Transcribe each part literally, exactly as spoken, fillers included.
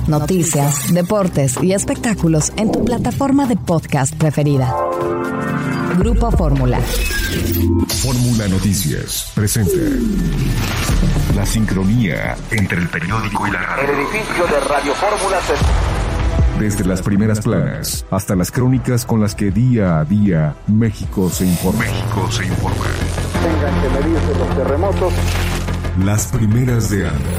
noticias, deportes y espectáculos en tu plataforma de podcast preferida. Grupo Fórmula. Fórmula Noticias presenta la sincronía entre el periódico y la radio. El edificio de Radio Fórmula se... Desde las primeras planas hasta las crónicas con las que día a día México se informa. México se informa. Tengan que medirse los terremotos. Las primeras de Anda.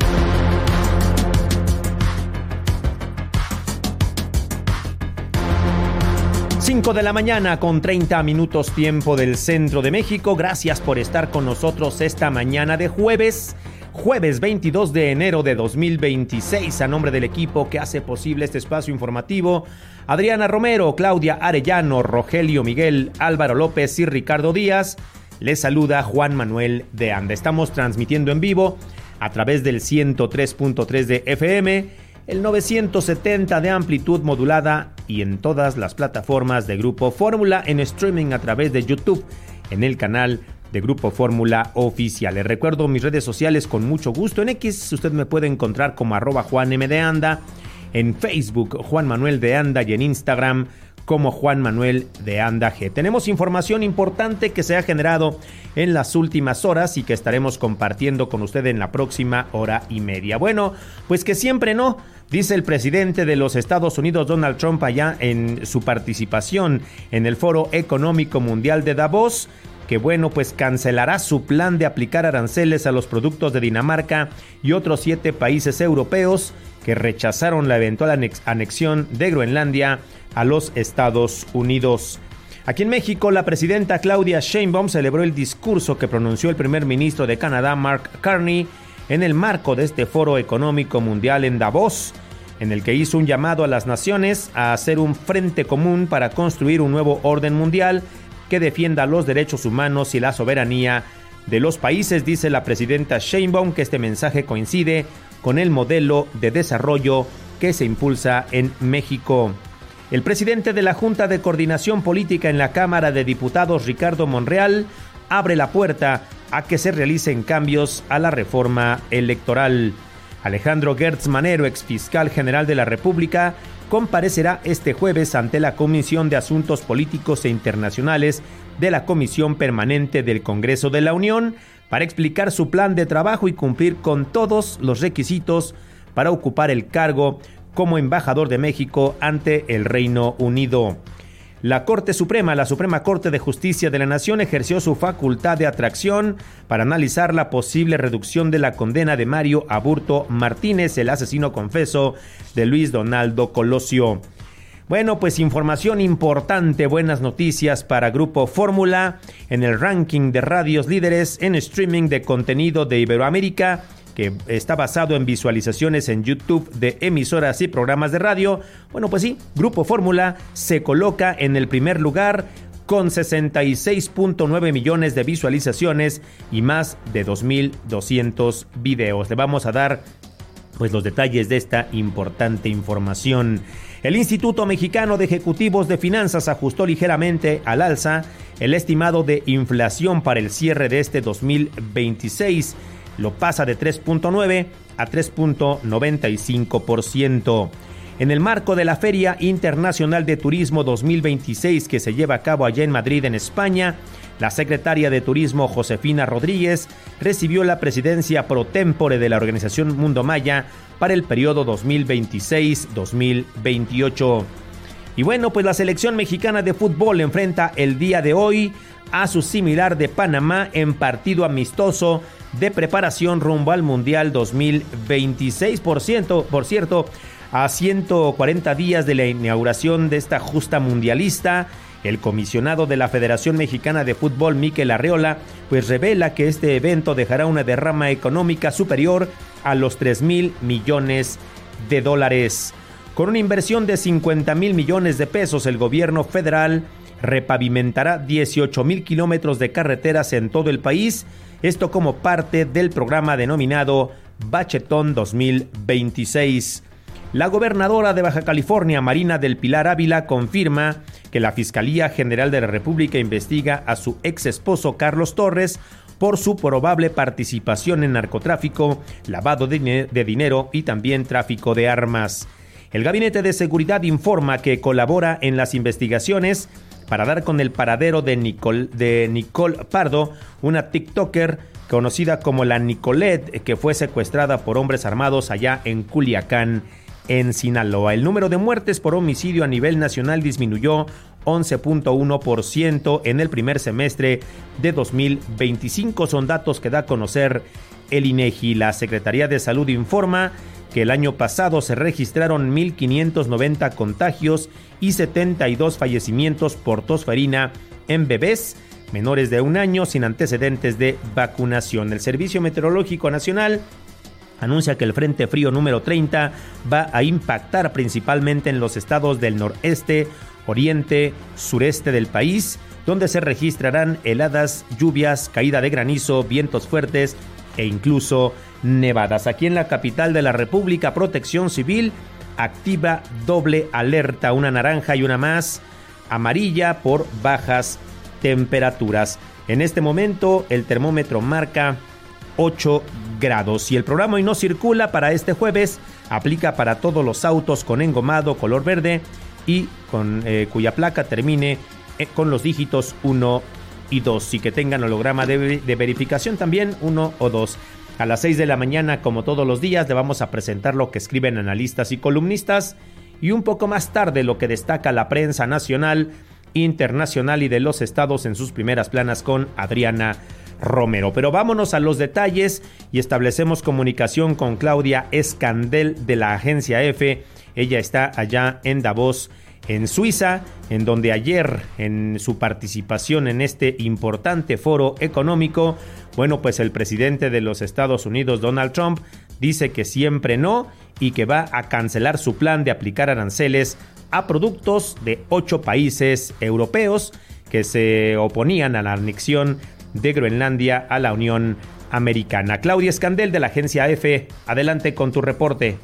cinco de la mañana con treinta minutos tiempo del centro de México. Gracias por estar con nosotros esta mañana de jueves. Jueves veintidós de enero de dos mil veintiséis, a nombre del equipo que hace posible este espacio informativo, Adriana Romero, Claudia Arellano, Rogelio Miguel, Álvaro López y Ricardo Díaz, les saluda Juan Manuel de Anda. Estamos transmitiendo en vivo a través del ciento tres punto tres de F M, el novecientos setenta de amplitud modulada y en todas las plataformas de Grupo Fórmula, en streaming a través de YouTube, en el canal de Grupo Fórmula Oficial. Les recuerdo mis redes sociales con mucho gusto. En X usted me puede encontrar como arroba Juan M de Anda, en Facebook Juan Manuel de Anda y en Instagram como Juan Manuel de Anda G. Tenemos información importante que se ha generado en las últimas horas y que estaremos compartiendo con usted en la próxima hora y media. Bueno, pues que siempre no, dice el presidente de los Estados Unidos, Donald Trump, allá en su participación en el Foro Económico Mundial de Davos, que bueno, pues cancelará su plan de aplicar aranceles a los productos de Dinamarca y otros siete países europeos que rechazaron la eventual anex- anexión de Groenlandia a los Estados Unidos. Aquí en México, la presidenta Claudia Sheinbaum celebró el discurso que pronunció el primer ministro de Canadá, Mark Carney, en el marco de este Foro Económico Mundial en Davos, en el que hizo un llamado a las naciones a hacer un frente común para construir un nuevo orden mundial que defienda los derechos humanos y la soberanía de los países. Dice la presidenta Sheinbaum que este mensaje coincide con el modelo de desarrollo que se impulsa en México. El presidente de la Junta de Coordinación Política en la Cámara de Diputados, Ricardo Monreal, abre la puerta a que se realicen cambios a la reforma electoral. Alejandro Gertz Manero, exfiscal general de la República, comparecerá este jueves ante la Comisión de Asuntos Políticos e Internacionales de la Comisión Permanente del Congreso de la Unión para explicar su plan de trabajo y cumplir con todos los requisitos para ocupar el cargo como embajador de México ante el Reino Unido. La Corte Suprema, la Suprema Corte de Justicia de la Nación, ejerció su facultad de atracción para analizar la posible reducción de la condena de Mario Aburto Martínez, el asesino confeso de Luis Donaldo Colosio. Bueno, pues información importante, buenas noticias para Grupo Fórmula en el ranking de radios líderes en streaming de contenido de Iberoamérica, que está basado en visualizaciones en YouTube de emisoras y programas de radio. Bueno, pues sí, Grupo Fórmula se coloca en el primer lugar con sesenta y seis punto nueve millones de visualizaciones y más de dos mil doscientos videos. Le vamos a dar pues los detalles de esta importante información. El Instituto Mexicano de Ejecutivos de Finanzas ajustó ligeramente al alza el estimado de inflación para el cierre de este dos mil veintiséis. Lo pasa de tres punto nueve a tres punto noventa y cinco por ciento. En el marco de la Feria Internacional de Turismo dos mil veintiséis que se lleva a cabo allá en Madrid, en España, la secretaria de Turismo Josefina Rodríguez recibió la presidencia pro tempore de la organización Mundo Maya para el periodo dos mil veintiséis a dos mil veintiocho. Y bueno, pues la selección mexicana de fútbol enfrenta el día de hoy a su similar de Panamá en partido amistoso de preparación rumbo al Mundial dos mil veintiséis. Por cierto, por cierto, a ciento cuarenta días de la inauguración de esta justa mundialista, el comisionado de la Federación Mexicana de Fútbol, Mikel Arreola, pues revela que este evento dejará una derrama económica superior a los tres mil millones de dólares. Con una inversión de cincuenta mil millones de pesos, el gobierno federal repavimentará dieciocho mil kilómetros de carreteras en todo el país, esto como parte del programa denominado Bachetón dos mil veintiséis. La gobernadora de Baja California, Marina del Pilar Ávila, confirma que la Fiscalía General de la República investiga a su ex esposo Carlos Torres por su probable participación en narcotráfico, lavado de, de dinero y también tráfico de armas. El Gabinete de Seguridad informa que colabora en las investigaciones para dar con el paradero de Nicole, de Nicole Pardo, una TikToker conocida como la Nicolette, que fue secuestrada por hombres armados allá en Culiacán, en Sinaloa. El número de muertes por homicidio a nivel nacional disminuyó once punto uno por ciento en el primer semestre de dos mil veinticinco. Son datos que da a conocer el INEGI. La Secretaría de Salud informa que el año pasado se registraron mil quinientos noventa contagios y setenta y dos fallecimientos por tosferina en bebés menores de un año sin antecedentes de vacunación. El Servicio Meteorológico Nacional anuncia que el Frente Frío número treinta va a impactar principalmente en los estados del noreste, oriente, sureste del país, donde se registrarán heladas, lluvias, caída de granizo, vientos fuertes e incluso nevadas. Aquí en la capital de la República, Protección Civil activa doble alerta, una naranja y una más amarilla por bajas temperaturas. En este momento el termómetro marca ocho grados y el programa Hoy No Circula para este jueves aplica para todos los autos con engomado color verde y con eh, cuya placa termine eh, con los dígitos uno y dos y que tengan holograma de, de verificación también uno o dos. A las seis de la mañana, como todos los días, le vamos a presentar lo que escriben analistas y columnistas y un poco más tarde lo que destaca la prensa nacional, internacional y de los estados en sus primeras planas con Adriana Romero. Pero vámonos a los detalles y establecemos comunicación con Claudia Escandel de la agencia Efe. Ella está allá en Davos, en Suiza, en donde ayer, en su participación en este importante foro económico, bueno, pues el presidente de los Estados Unidos, Donald Trump, dice que siempre no y que va a cancelar su plan de aplicar aranceles a productos de ocho países europeos que se oponían a la anexión de Groenlandia a la Unión Americana. Claudia Escandel de la agencia Efe, adelante con tu reporte.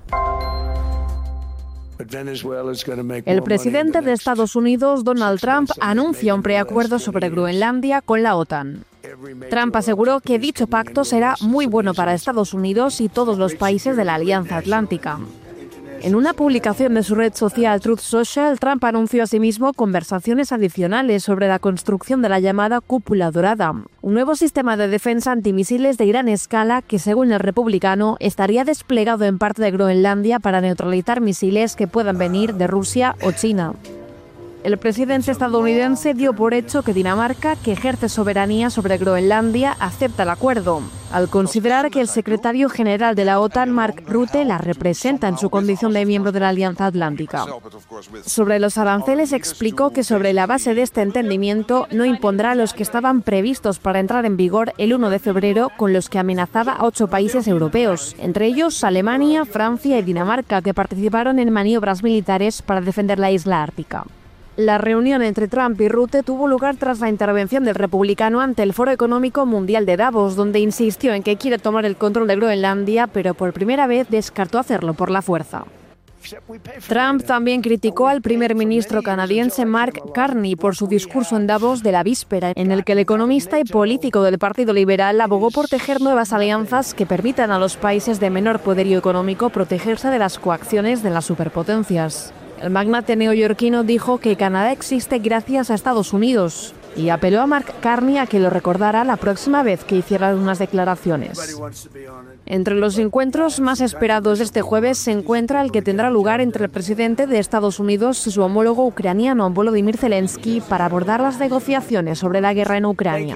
El presidente de Estados Unidos, Donald Trump, anuncia un preacuerdo sobre Groenlandia con la OTAN. Trump aseguró que dicho pacto será muy bueno para Estados Unidos y todos los países de la Alianza Atlántica. En una publicación de su red social Truth Social, Trump anunció asimismo conversaciones adicionales sobre la construcción de la llamada Cúpula Dorada, un nuevo sistema de defensa antimisiles de gran escala que, según el republicano, estaría desplegado en parte de Groenlandia para neutralizar misiles que puedan venir de Rusia o China. El presidente estadounidense dio por hecho que Dinamarca, que ejerce soberanía sobre Groenlandia, acepta el acuerdo, al considerar que el secretario general de la OTAN, Mark Rutte, la representa en su condición de miembro de la Alianza Atlántica. Sobre los aranceles explicó que sobre la base de este entendimiento no impondrá los que estaban previstos para entrar en vigor el uno de febrero, con los que amenazaba a ocho países europeos, entre ellos Alemania, Francia y Dinamarca, que participaron en maniobras militares para defender la isla ártica. La reunión entre Trump y Rutte tuvo lugar tras la intervención del republicano ante el Foro Económico Mundial de Davos, donde insistió en que quiere tomar el control de Groenlandia, pero por primera vez descartó hacerlo por la fuerza. Trump también criticó al primer ministro canadiense Mark Carney por su discurso en Davos de la víspera, en el que el economista y político del Partido Liberal abogó por tejer nuevas alianzas que permitan a los países de menor poderío económico protegerse de las coacciones de las superpotencias. El magnate neoyorquino dijo que Canadá existe gracias a Estados Unidos y apeló a Mark Carney a que lo recordara la próxima vez que hiciera unas declaraciones. Entre los encuentros más esperados de este jueves se encuentra el que tendrá lugar entre el presidente de Estados Unidos y su homólogo ucraniano, Volodymyr Zelensky, para abordar las negociaciones sobre la guerra en Ucrania.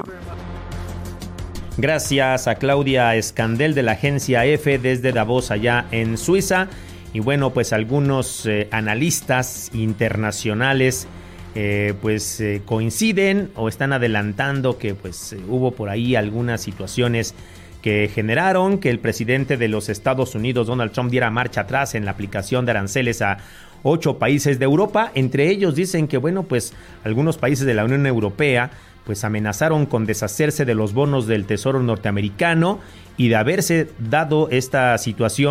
Gracias a Claudia Escandel de la agencia Efe desde Davos, allá en Suiza. Y bueno, pues algunos eh, analistas internacionales eh, pues eh, coinciden o están adelantando que pues eh, hubo por ahí algunas situaciones que generaron que el presidente de los Estados Unidos, Donald Trump, diera marcha atrás en la aplicación de aranceles a ocho países de Europa. Entre ellos dicen que bueno, pues algunos países de la Unión Europea pues amenazaron con deshacerse de los bonos del Tesoro norteamericano, y de haberse dado esta situación,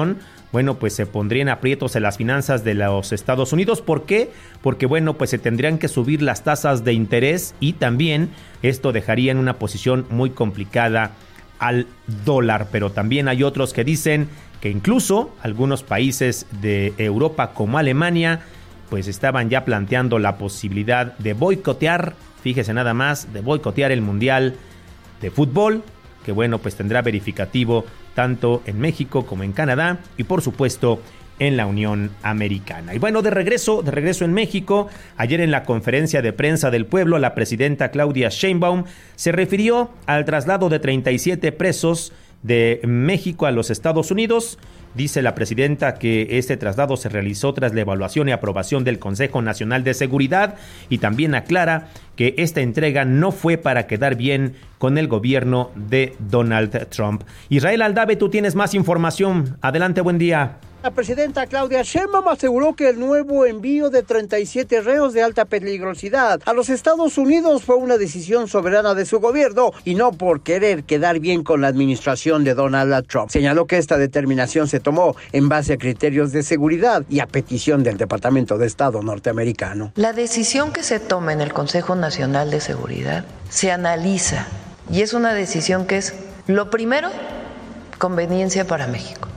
bueno, pues se pondrían aprietos en las finanzas de los Estados Unidos. ¿Por qué? Porque, bueno, pues se tendrían que subir las tasas de interés y también esto dejaría en una posición muy complicada al dólar. Pero también hay otros que dicen que incluso algunos países de Europa como Alemania pues estaban ya planteando la posibilidad de boicotear, fíjese nada más, de boicotear el Mundial de Fútbol, que bueno, pues tendrá verificativo tanto en México como en Canadá y por supuesto en la Unión Americana. Y bueno, de regreso, de regreso en México, ayer en la conferencia de prensa del pueblo, la presidenta Claudia Sheinbaum se refirió al traslado de treinta y siete presos de México a los Estados Unidos. Dice la presidenta que este traslado se realizó tras la evaluación y aprobación del Consejo Nacional de Seguridad y también aclara que esta entrega no fue para quedar bien con el gobierno de Donald Trump. Israel Aldave, tú tienes más información. Adelante, buen día. La presidenta Claudia Sheinbaum aseguró que el nuevo envío de treinta y siete reos de alta peligrosidad a los Estados Unidos fue una decisión soberana de su gobierno y no por querer quedar bien con la administración de Donald Trump. Señaló que esta determinación se tomó en base a criterios de seguridad y a petición del Departamento de Estado norteamericano. La decisión que se toma en el Consejo Nacional de Seguridad se analiza y es una decisión que es, lo primero, conveniencia para México.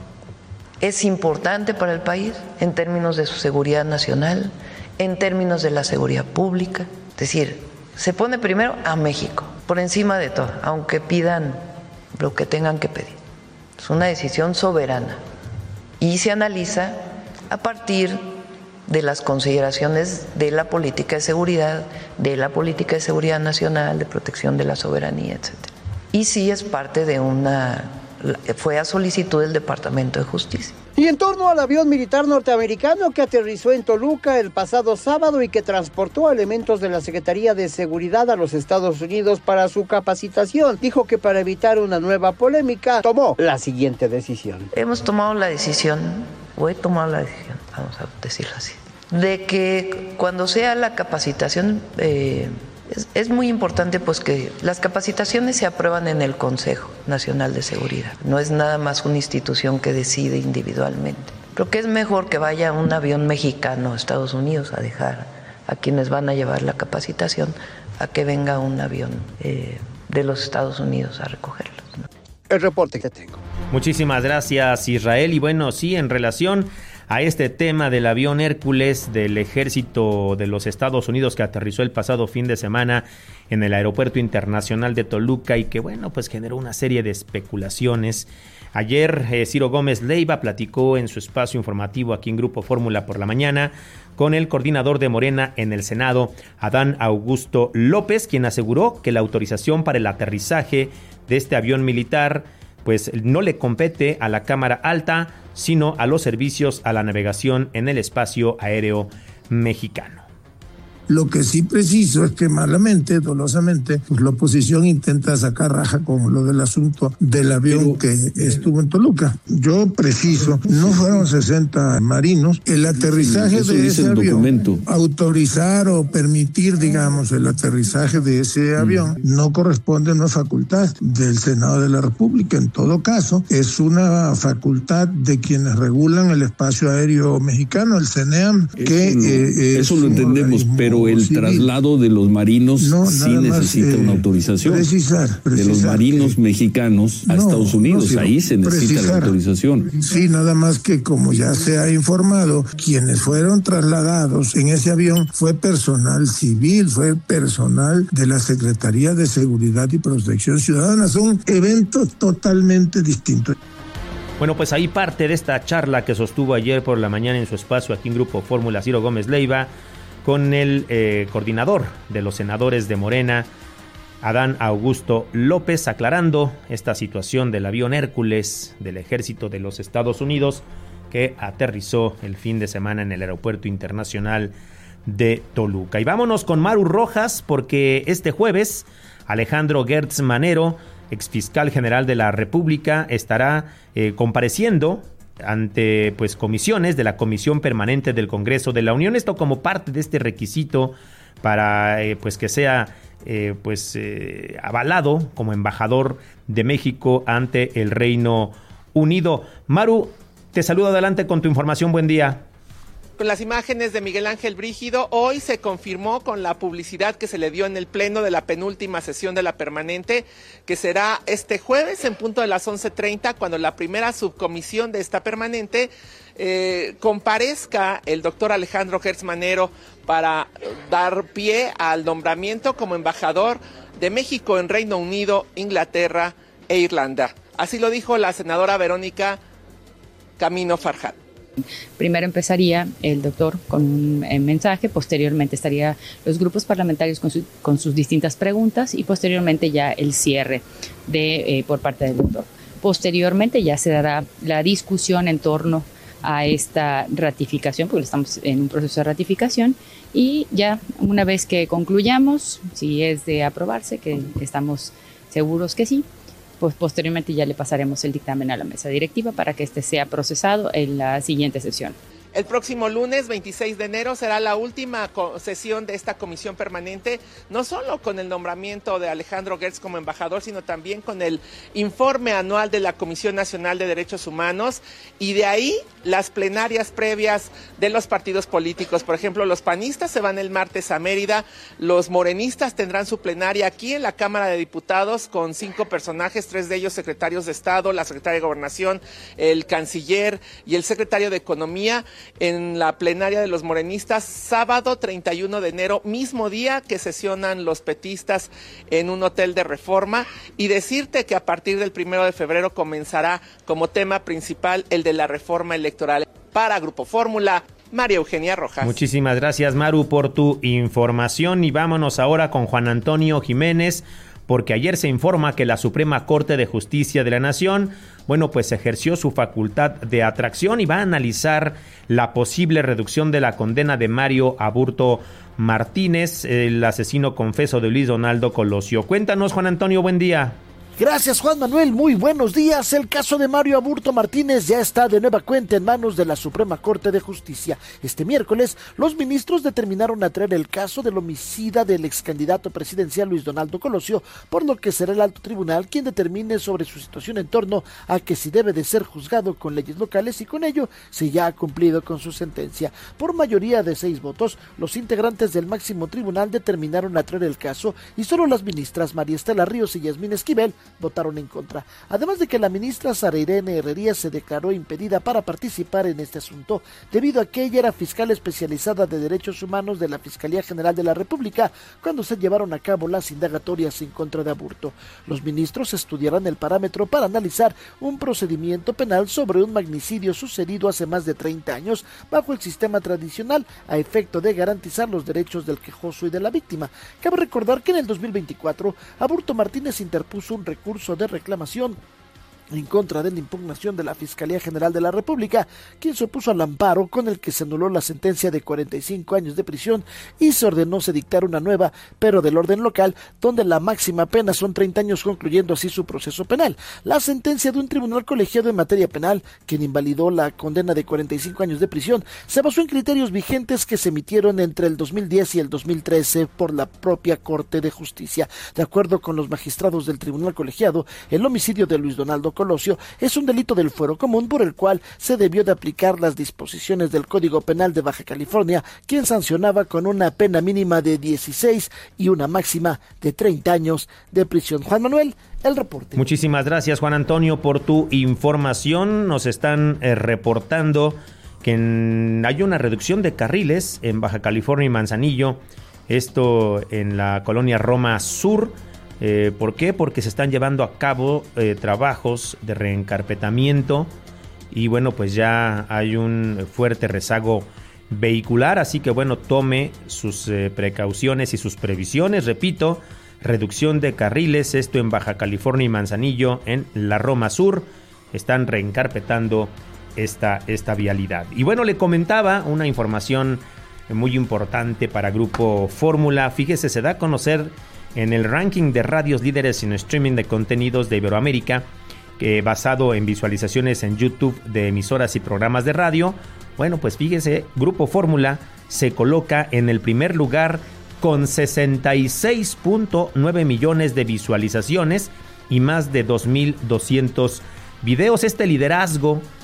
Es importante para el país en términos de su seguridad nacional, en términos de la seguridad pública. Es decir, se pone primero a México, por encima de todo, aunque pidan lo que tengan que pedir. Es una decisión soberana y se analiza a partir de las consideraciones de la política de seguridad, de la política de seguridad nacional, de protección de la soberanía, etcétera. Y sí es parte de una... fue a solicitud del Departamento de Justicia. Y en torno al avión militar norteamericano que aterrizó en Toluca el pasado sábado y que transportó elementos de la Secretaría de Seguridad a los Estados Unidos para su capacitación, dijo que para evitar una nueva polémica tomó la siguiente decisión. Hemos tomado la decisión, o he tomado la decisión, vamos a decirlo así, de que cuando sea la capacitación... Eh, Es, es muy importante pues que las capacitaciones se aprueban en el Consejo Nacional de Seguridad. No es nada más una institución que decide individualmente. Creo que es mejor que vaya un avión mexicano a Estados Unidos a dejar a quienes van a llevar la capacitación a que venga un avión eh, de los Estados Unidos a recogerlos, ¿no? El reporte que tengo. Muchísimas gracias, Israel. Y bueno, sí, en relación a este tema del avión Hércules del Ejército de los Estados Unidos que aterrizó el pasado fin de semana en el Aeropuerto Internacional de Toluca y que, bueno, pues generó una serie de especulaciones. Ayer eh, Ciro Gómez Leiva platicó en su espacio informativo aquí en Grupo Fórmula por la mañana con el coordinador de Morena en el Senado, Adán Augusto López, quien aseguró que la autorización para el aterrizaje de este avión militar pues no le compete a la Cámara Alta, sino a los servicios a la navegación en el espacio aéreo mexicano. Lo que sí preciso es que malamente, dolosamente, pues la oposición intenta sacar raja con lo del asunto del avión que estuvo en Toluca. Yo preciso, no fueron sesenta marinos. El aterrizaje de ese avión, autorizar o permitir, digamos, el aterrizaje de ese avión, no corresponde a una facultad del Senado de la República. En todo caso, es una facultad de quienes regulan el espacio aéreo mexicano, el CENEAM, que... Eso, no, eh, eso lo entendemos, pero el civil. Traslado de los marinos no, sí necesita más, eh, una autorización. Precisar, precisar. De los marinos que, mexicanos a no, Estados Unidos, no, ahí se necesita precisar. La autorización. Sí, nada más que como ya se ha informado, quienes fueron trasladados en ese avión fue personal civil, fue personal de la Secretaría de Seguridad y Protección Ciudadana. Son eventos totalmente distintos. Bueno, pues ahí parte de esta charla que sostuvo ayer por la mañana en su espacio aquí en Grupo Fórmula, Ciro Gómez Leiva, con el eh, coordinador de los senadores de Morena, Adán Augusto López, aclarando esta situación del avión Hércules del Ejército de los Estados Unidos que aterrizó el fin de semana en el Aeropuerto Internacional de Toluca. Y vámonos con Maru Rojas, porque este jueves Alejandro Gertz Manero, exfiscal general de la República, estará eh, compareciendo ante pues comisiones de la Comisión Permanente del Congreso de la Unión, esto como parte de este requisito para eh, pues que sea eh, pues eh, avalado como embajador de México ante el Reino Unido. Maru, Te saludo, adelante con tu información, buen día. Con las imágenes de Miguel Ángel Brígido, hoy se confirmó con la publicidad que se le dio en el pleno de la penúltima sesión de la permanente, que será este jueves en punto de las once treinta, cuando la primera subcomisión de esta permanente eh, comparezca el doctor Alejandro Gertz Manero para dar pie al nombramiento como embajador de México en Reino Unido, Inglaterra e Irlanda. Así lo dijo la senadora Verónica Camino Farjat. Primero empezaría el doctor con un eh, mensaje, posteriormente estarían los grupos parlamentarios con, su, con sus distintas preguntas y posteriormente ya el cierre de, eh, por parte del doctor. Posteriormente ya se dará la discusión en torno a esta ratificación, porque estamos en un proceso de ratificación, y ya una vez que concluyamos, si es de aprobarse, que estamos seguros que sí, pues posteriormente ya le pasaremos el dictamen a la mesa directiva para que este sea procesado en la siguiente sesión. El próximo lunes veintiséis de enero será la última sesión de esta comisión permanente, no solo con el nombramiento de Alejandro Gertz como embajador, sino también con el informe anual de la Comisión Nacional de Derechos Humanos, y de ahí las plenarias previas de los partidos políticos. Por ejemplo, los panistas se van el martes a Mérida, los morenistas tendrán su plenaria aquí en la Cámara de Diputados con cinco personajes, tres de ellos secretarios de Estado, la secretaria de Gobernación, el canciller y el secretario de Economía, en la plenaria de los morenistas, sábado treinta y uno de enero, mismo día que sesionan los petistas en un hotel de Reforma, y decirte que a partir del primero de febrero comenzará como tema principal el de la reforma electoral. Para Grupo Fórmula, María Eugenia Rojas. Muchísimas gracias, Maru, por tu información, y vámonos ahora con Juan Antonio Jiménez, porque ayer se informa que la Suprema Corte de Justicia de la Nación, bueno, pues ejerció su facultad de atracción y va a analizar la posible reducción de la condena de Mario Aburto Martínez, el asesino confeso de Luis Donaldo Colosio. Cuéntanos, Juan Antonio, buen día. Gracias, Juan Manuel, muy buenos días. El caso de Mario Aburto Martínez ya está de nueva cuenta en manos de la Suprema Corte de Justicia. Este miércoles, los ministros determinaron atraer el caso del homicida del ex candidato presidencial Luis Donaldo Colosio, por lo que será el alto tribunal quien determine sobre su situación en torno a que si debe de ser juzgado con leyes locales, y con ello si ya ha cumplido con su sentencia. Por mayoría de seis votos, los integrantes del máximo tribunal determinaron atraer el caso, y solo las ministras María Estela Ríos y Yasmín Esquivel votaron en contra. Además de que la ministra Sara Irene Herrería se declaró impedida para participar en este asunto, debido a que ella era fiscal especializada de Derechos Humanos de la Fiscalía General de la República cuando se llevaron a cabo las indagatorias en contra de Aburto. Los ministros estudiarán el parámetro para analizar un procedimiento penal sobre un magnicidio sucedido hace más de treinta años bajo el sistema tradicional, a efecto de garantizar los derechos del quejoso y de la víctima. Cabe recordar que en el dos mil veinticuatro, Aburto Martínez interpuso un recurso de reclamación en contra de la impugnación de la Fiscalía General de la República, quien se opuso al amparo con el que se anuló la sentencia de cuarenta y cinco años de prisión y se ordenó se dictar una nueva, pero del orden local, donde la máxima pena son treinta años, concluyendo así su proceso penal. La sentencia de un tribunal colegiado en materia penal, quien invalidó la condena de cuarenta y cinco años de prisión, se basó en criterios vigentes que se emitieron entre el dos mil diez y el dos mil trece por la propia Corte de Justicia. De acuerdo con los magistrados del tribunal colegiado, el homicidio de Luis Donaldo Colosio es un delito del fuero común por el cual se debió de aplicar las disposiciones del Código Penal de Baja California, quien sancionaba con una pena mínima de dieciséis y una máxima de treinta años de prisión. Juan Manuel, el reporte. Muchísimas gracias, Juan Antonio, por tu información. Nos están eh, reportando que en, hay una reducción de carriles en Baja California y Manzanillo, esto en la colonia Roma Sur. Eh, ¿Por qué? Porque se están llevando a cabo eh, trabajos de reencarpetamiento y bueno, pues ya hay un fuerte rezago vehicular, así que bueno, tome sus eh, precauciones y sus previsiones. Repito, reducción de carriles, esto en Baja California y Manzanillo, en la Roma Sur, están reencarpetando esta, esta vialidad. Y bueno, le comentaba una información muy importante para Grupo Fórmula. Fíjese, se da a conocer en el ranking de radios líderes en streaming de contenidos de Iberoamérica, que basado en visualizaciones en YouTube de emisoras y programas de radio. Bueno, pues fíjese, Grupo Fórmula se coloca en el primer lugar con sesenta y seis punto nueve millones de visualizaciones y más de dos mil doscientos videos. Este liderazgo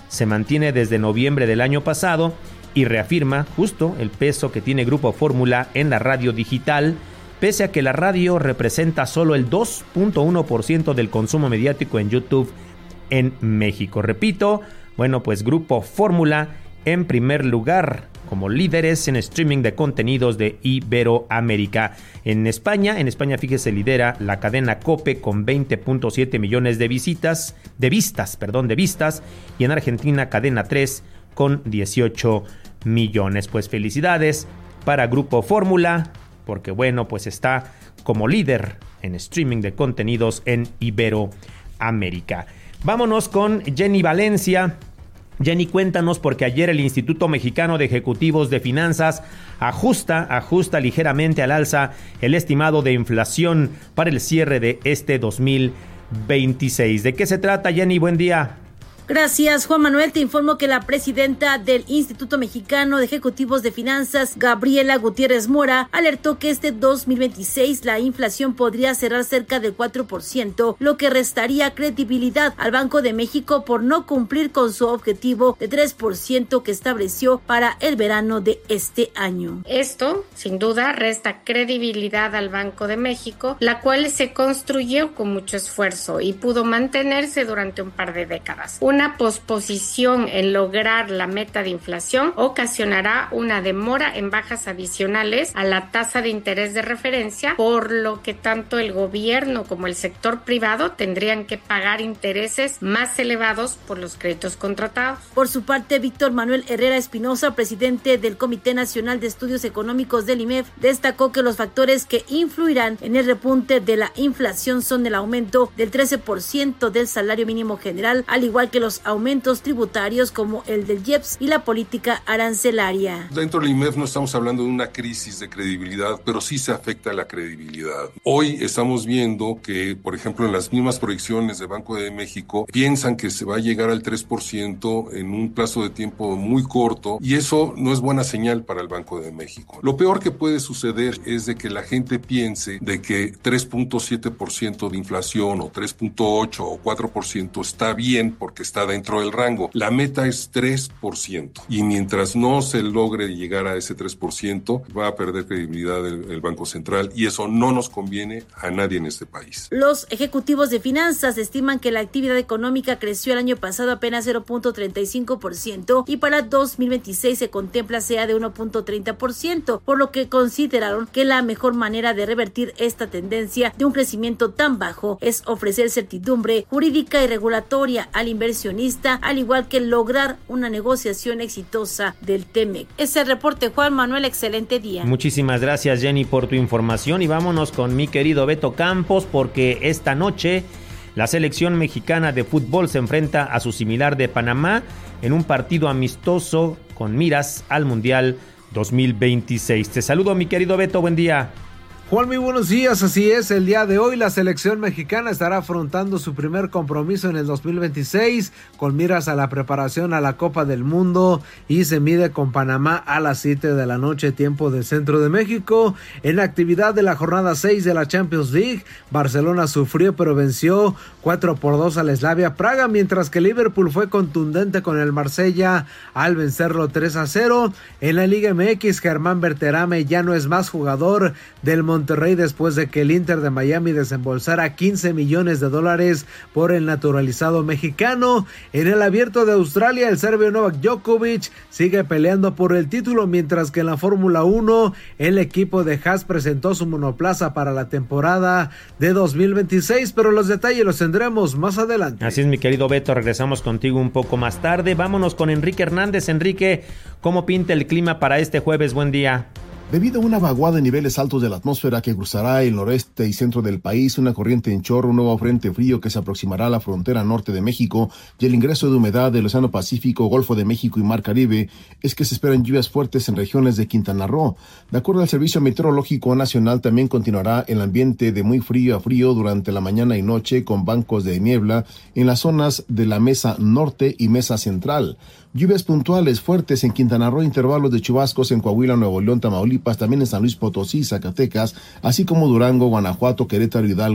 se mantiene desde noviembre del año pasado y reafirma justo el peso que tiene Grupo Fórmula en la radio digital, pese a que la radio representa solo el dos punto uno por ciento del consumo mediático en YouTube en México. Repito, bueno, pues Grupo Fórmula en primer lugar como líderes en streaming de contenidos de Iberoamérica. En España, en España, fíjese, lidera la cadena COPE con veinte punto siete millones de visitas, de vistas, perdón, de vistas, y en Argentina, Cadena tres con dieciocho millones. Pues felicidades para Grupo Fórmula, porque bueno, pues está como líder en streaming de contenidos en Iberoamérica. Vámonos con Jenny Valencia. Jenny, cuéntanos, porque ayer el Instituto Mexicano de Ejecutivos de Finanzas ajusta, ajusta ligeramente al alza el estimado de inflación para el cierre de este dos mil veintiséis. ¿De qué se trata, Jenny? Buen día. Gracias, Juan Manuel. Te informo que la presidenta del Instituto Mexicano de Ejecutivos de Finanzas, Gabriela Gutiérrez Mora, alertó que este dos mil veintiséis la inflación podría cerrar cerca del cuatro por ciento, lo que restaría credibilidad al Banco de México por no cumplir con su objetivo de tres por ciento que estableció para el verano de este año. Esto, sin duda, resta credibilidad al Banco de México, la cual se construyó con mucho esfuerzo y pudo mantenerse durante un par de décadas. Una posposición en lograr la meta de inflación ocasionará una demora en bajas adicionales a la tasa de interés de referencia, por lo que tanto el gobierno como el sector privado tendrían que pagar intereses más elevados por los créditos contratados. Por su parte, Víctor Manuel Herrera Espinosa, presidente del Comité Nacional de Estudios Económicos del I M E F, destacó que los factores que influirán en el repunte de la inflación son el aumento del trece por ciento del salario mínimo general, al igual que los los aumentos tributarios como el del I E P S y la política arancelaria. Dentro del I M E F no estamos hablando de una crisis de credibilidad, pero sí se afecta la credibilidad. Hoy estamos viendo que, por ejemplo, en las mismas proyecciones de Banco de México, piensan que se va a llegar al tres por ciento en un plazo de tiempo muy corto, y eso no es buena señal para el Banco de México. Lo peor que puede suceder es de que la gente piense de que tres punto siete por ciento de inflación o tres punto ocho o cuatro por ciento está bien porque está dentro del rango. La meta es tres por ciento y mientras no se logre llegar a ese tres por ciento va a perder credibilidad el, el Banco Central, y eso no nos conviene a nadie en este país. Los ejecutivos de finanzas estiman que la actividad económica creció el año pasado apenas cero punto treinta y cinco por ciento y para dos mil veintiséis se contempla sea de uno punto treinta por ciento, por lo que consideraron que la mejor manera de revertir esta tendencia de un crecimiento tan bajo es ofrecer certidumbre jurídica y regulatoria al inversionista, al igual que lograr una negociación exitosa del T E M E C. Ese reporte, Juan Manuel, excelente día. Muchísimas gracias, Jenny, por tu información, y vámonos con mi querido Beto Campos, porque esta noche la selección mexicana de fútbol se enfrenta a su similar de Panamá en un partido amistoso con miras al Mundial dos mil veintiséis. Te saludo, mi querido Beto, buen día. Juan, muy buenos días. Así es, el día de hoy la selección mexicana estará afrontando su primer compromiso en el dos mil veintiséis con miras a la preparación a la Copa del Mundo, y se mide con Panamá a las siete de la noche, tiempo del centro de México. En la actividad de la jornada seis de la Champions League, Barcelona sufrió pero venció cuatro por dos al Slavia Praga, mientras que Liverpool fue contundente con el Marsella al vencerlo tres a cero. En la Liga M X, Germán Berterame ya no es más jugador del Monterrey después de que el Inter de Miami desembolsara quince millones de dólares por el naturalizado mexicano. En el Abierto de Australia, el serbio Novak Djokovic sigue peleando por el título, mientras que en la Fórmula uno el equipo de Haas presentó su monoplaza para la temporada de dos mil veintiséis, pero los detalles los tendremos más adelante. Así es, mi querido Beto, regresamos contigo un poco más tarde. Vámonos con Enrique Hernández. Enrique, ¿cómo pinta el clima para este jueves? Buen día. Debido a una vaguada en niveles altos de la atmósfera que cruzará el noreste y centro del país, una corriente en chorro, un nuevo frente frío que se aproximará a la frontera norte de México y el ingreso de humedad del Océano Pacífico, Golfo de México y Mar Caribe, es que se esperan lluvias fuertes en regiones de Quintana Roo. De acuerdo al Servicio Meteorológico Nacional, también continuará el ambiente de muy frío a frío durante la mañana y noche, con bancos de niebla en las zonas de la Mesa Norte y Mesa Central. Lluvias puntuales fuertes en Quintana Roo, intervalos de chubascos en Coahuila, Nuevo León, Tamaulipas, también en San Luis Potosí, Zacatecas, así como Durango, Guanajuato, Querétaro, Hidalgo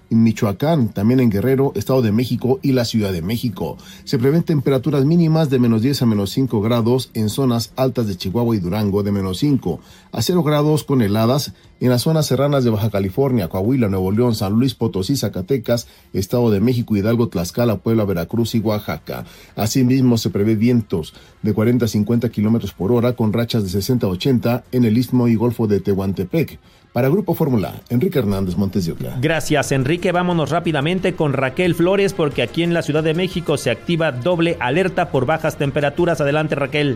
en Michoacán, también en Guerrero, Estado de México y la Ciudad de México. Se prevén temperaturas mínimas de menos diez a menos cinco grados en zonas altas de Chihuahua y Durango, de menos cinco a cero grados con heladas en las zonas serranas de Baja California, Coahuila, Nuevo León, San Luis Potosí, Zacatecas, Estado de México, Hidalgo, Tlaxcala, Puebla, Veracruz y Oaxaca. Asimismo, se prevé vientos de cuarenta a cincuenta kilómetros por hora con rachas de sesenta a ochenta en el Istmo y Golfo de Tehuantepec. Para Grupo Fórmula, Enrique Hernández, Montes de Oca. Gracias, Enrique. Vámonos rápidamente con Raquel Flores, porque aquí en la Ciudad de México se activa doble alerta por bajas temperaturas. Adelante, Raquel.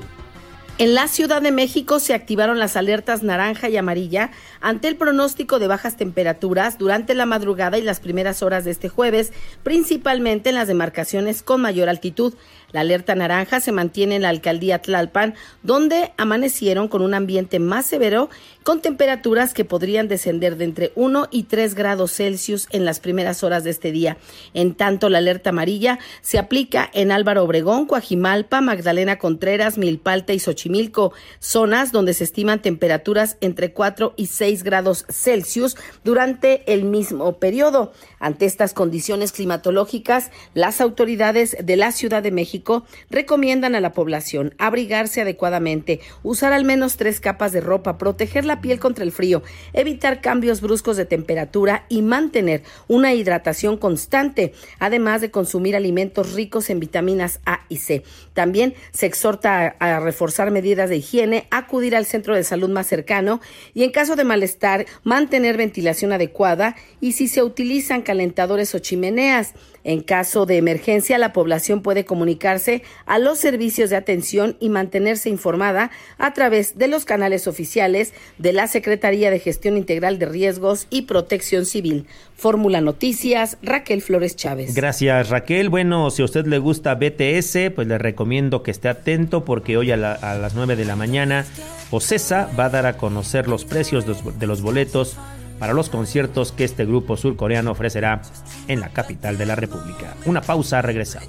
En la Ciudad de México se activaron las alertas naranja y amarilla ante el pronóstico de bajas temperaturas durante la madrugada y las primeras horas de este jueves, principalmente en las demarcaciones con mayor altitud. La alerta naranja se mantiene en la alcaldía Tlalpan, donde amanecieron con un ambiente más severo, con temperaturas que podrían descender de entre uno y tres grados Celsius en las primeras horas de este día. En tanto, la alerta amarilla se aplica en Álvaro Obregón, Coajimalpa, Magdalena Contreras, Milpalta y Xochimilco, zonas donde se estiman temperaturas entre cuatro y seis grados Celsius durante el mismo periodo. Ante estas condiciones climatológicas, las autoridades de la Ciudad de México recomiendan a la población abrigarse adecuadamente, usar al menos tres capas de ropa, proteger la piel contra el frío, evitar cambios bruscos de temperatura y mantener una hidratación constante, además de consumir alimentos ricos en vitaminas A y C. También se exhorta a, a reforzar medidas de higiene, acudir al centro de salud más cercano y, en caso de malestar, mantener ventilación adecuada y, si se utilizan calentadores o chimeneas. En caso de emergencia, la población puede comunicarse a los servicios de atención y mantenerse informada a través de los canales oficiales de la Secretaría de Gestión Integral de Riesgos y Protección Civil. Fórmula Noticias, Raquel Flores Chávez. Gracias, Raquel. Bueno, si a usted le gusta B T S, pues le recomiendo que esté atento, porque hoy a, la, a las nueve de la mañana Ocesa va a dar a conocer los precios de los, de los boletos para los conciertos que este grupo surcoreano ofrecerá en la capital de la República. Una pausa, regresamos.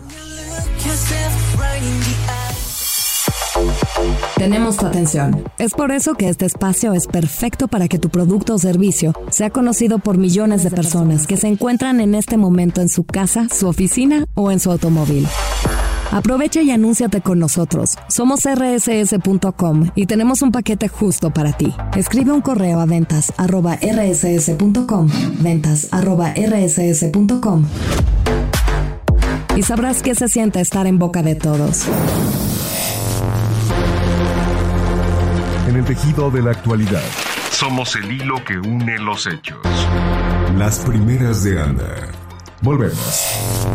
Tenemos tu atención. Es por eso que este espacio es perfecto para que tu producto o servicio sea conocido por millones de personas que se encuentran en este momento en su casa, su oficina o en su automóvil. Aprovecha y anúnciate con nosotros. Somos erre ese ese punto com y tenemos un paquete justo para ti. Escribe un correo a ventas arroba erre ese ese punto com, ventas arroba erre ese ese punto com, y sabrás qué se siente estar en boca de todos. En el tejido de la actualidad, somos el hilo que une los hechos. Las primeras de Anda. Volvemos.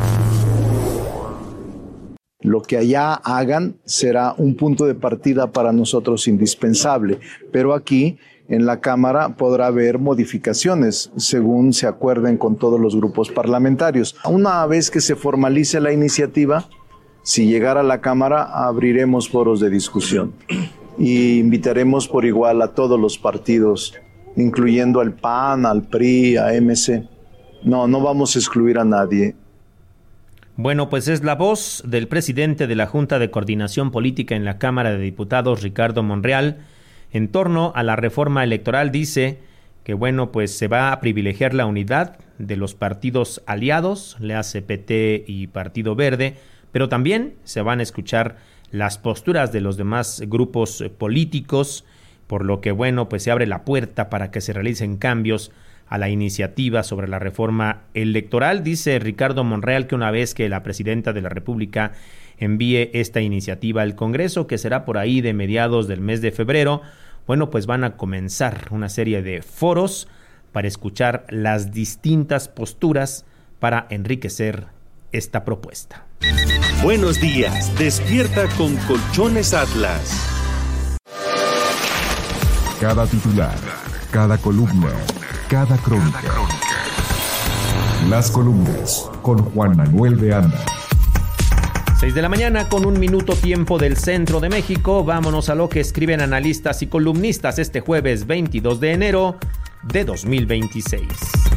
Lo que allá hagan será un punto de partida para nosotros indispensable, pero aquí en la Cámara podrá haber modificaciones según se acuerden con todos los grupos parlamentarios. Una vez que se formalice la iniciativa, si llegara a la Cámara, abriremos foros de discusión y invitaremos por igual a todos los partidos, incluyendo al P A N, al P R I, a M C. No, no vamos a excluir a nadie. Bueno, pues es la voz del presidente de la Junta de Coordinación Política en la Cámara de Diputados, Ricardo Monreal, en torno a la reforma electoral. Dice que, bueno, pues se va a privilegiar la unidad de los partidos aliados, le hace P T y Partido Verde, pero también se van a escuchar las posturas de los demás grupos políticos, por lo que, bueno, pues se abre la puerta para que se realicen cambios a la iniciativa sobre la reforma electoral. Dice Ricardo Monreal que una vez que la presidenta de la República envíe esta iniciativa al Congreso, que será por ahí de mediados del mes de febrero, bueno, pues van a comenzar una serie de foros para escuchar las distintas posturas para enriquecer esta propuesta. Buenos días, despierta con Colchones Atlas. Cada titular, cada columna, cada crónica. Las columnas con Juan Manuel de Anda. seis de la mañana con un minuto tiempo del centro de México. Vámonos a lo que escriben analistas y columnistas este jueves veintidós de enero de dos mil veintiséis.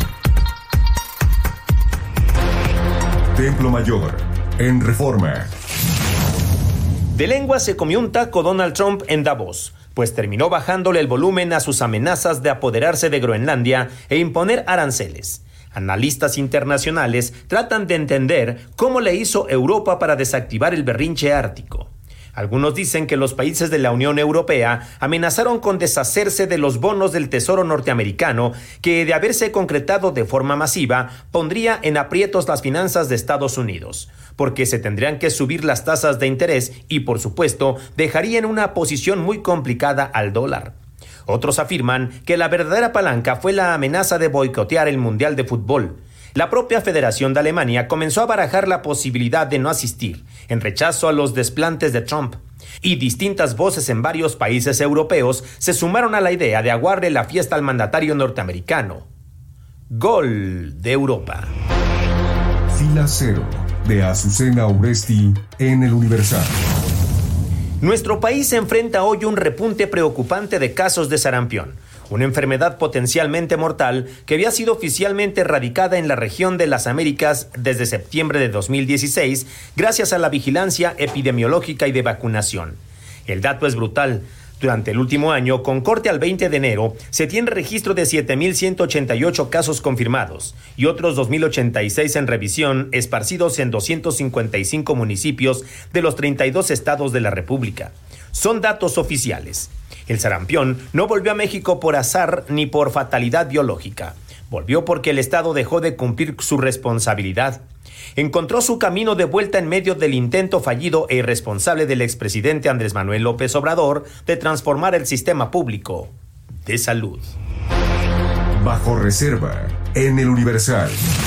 Templo Mayor, en Reforma. De lengua se comió un taco Donald Trump en Davos, pues terminó bajándole el volumen a sus amenazas de apoderarse de Groenlandia e imponer aranceles. Analistas internacionales tratan de entender cómo le hizo Europa para desactivar el berrinche ártico. Algunos dicen que los países de la Unión Europea amenazaron con deshacerse de los bonos del Tesoro norteamericano, que de haberse concretado de forma masiva, pondría en aprietos las finanzas de Estados Unidos, porque se tendrían que subir las tasas de interés y, por supuesto, dejaría en una posición muy complicada al dólar. Otros afirman que la verdadera palanca fue la amenaza de boicotear el Mundial de Fútbol. La propia Federación de Alemania comenzó a barajar la posibilidad de no asistir, en rechazo a los desplantes de Trump. Y distintas voces en varios países europeos se sumaron a la idea de aguarle la fiesta al mandatario norteamericano. Gol de Europa. Fila Cero, de Azucena Uresti, en El Universal. Nuestro país enfrenta hoy un repunte preocupante de casos de sarampión, una enfermedad potencialmente mortal que había sido oficialmente erradicada en la región de las Américas desde septiembre de dos mil dieciséis gracias a la vigilancia epidemiológica y de vacunación. El dato es brutal. Durante el último año, con corte al veinte de enero, se tiene registro de siete mil ciento ochenta y ocho casos confirmados y otros dos mil ochenta y seis en revisión, esparcidos en doscientos cincuenta y cinco municipios de los treinta y dos estados de la República. Son datos oficiales. El sarampión no volvió a México por azar ni por fatalidad biológica. Volvió porque el Estado dejó de cumplir su responsabilidad. Encontró su camino de vuelta en medio del intento fallido e irresponsable del expresidente Andrés Manuel López Obrador de transformar el sistema público de salud. Bajo reserva, en El Universal.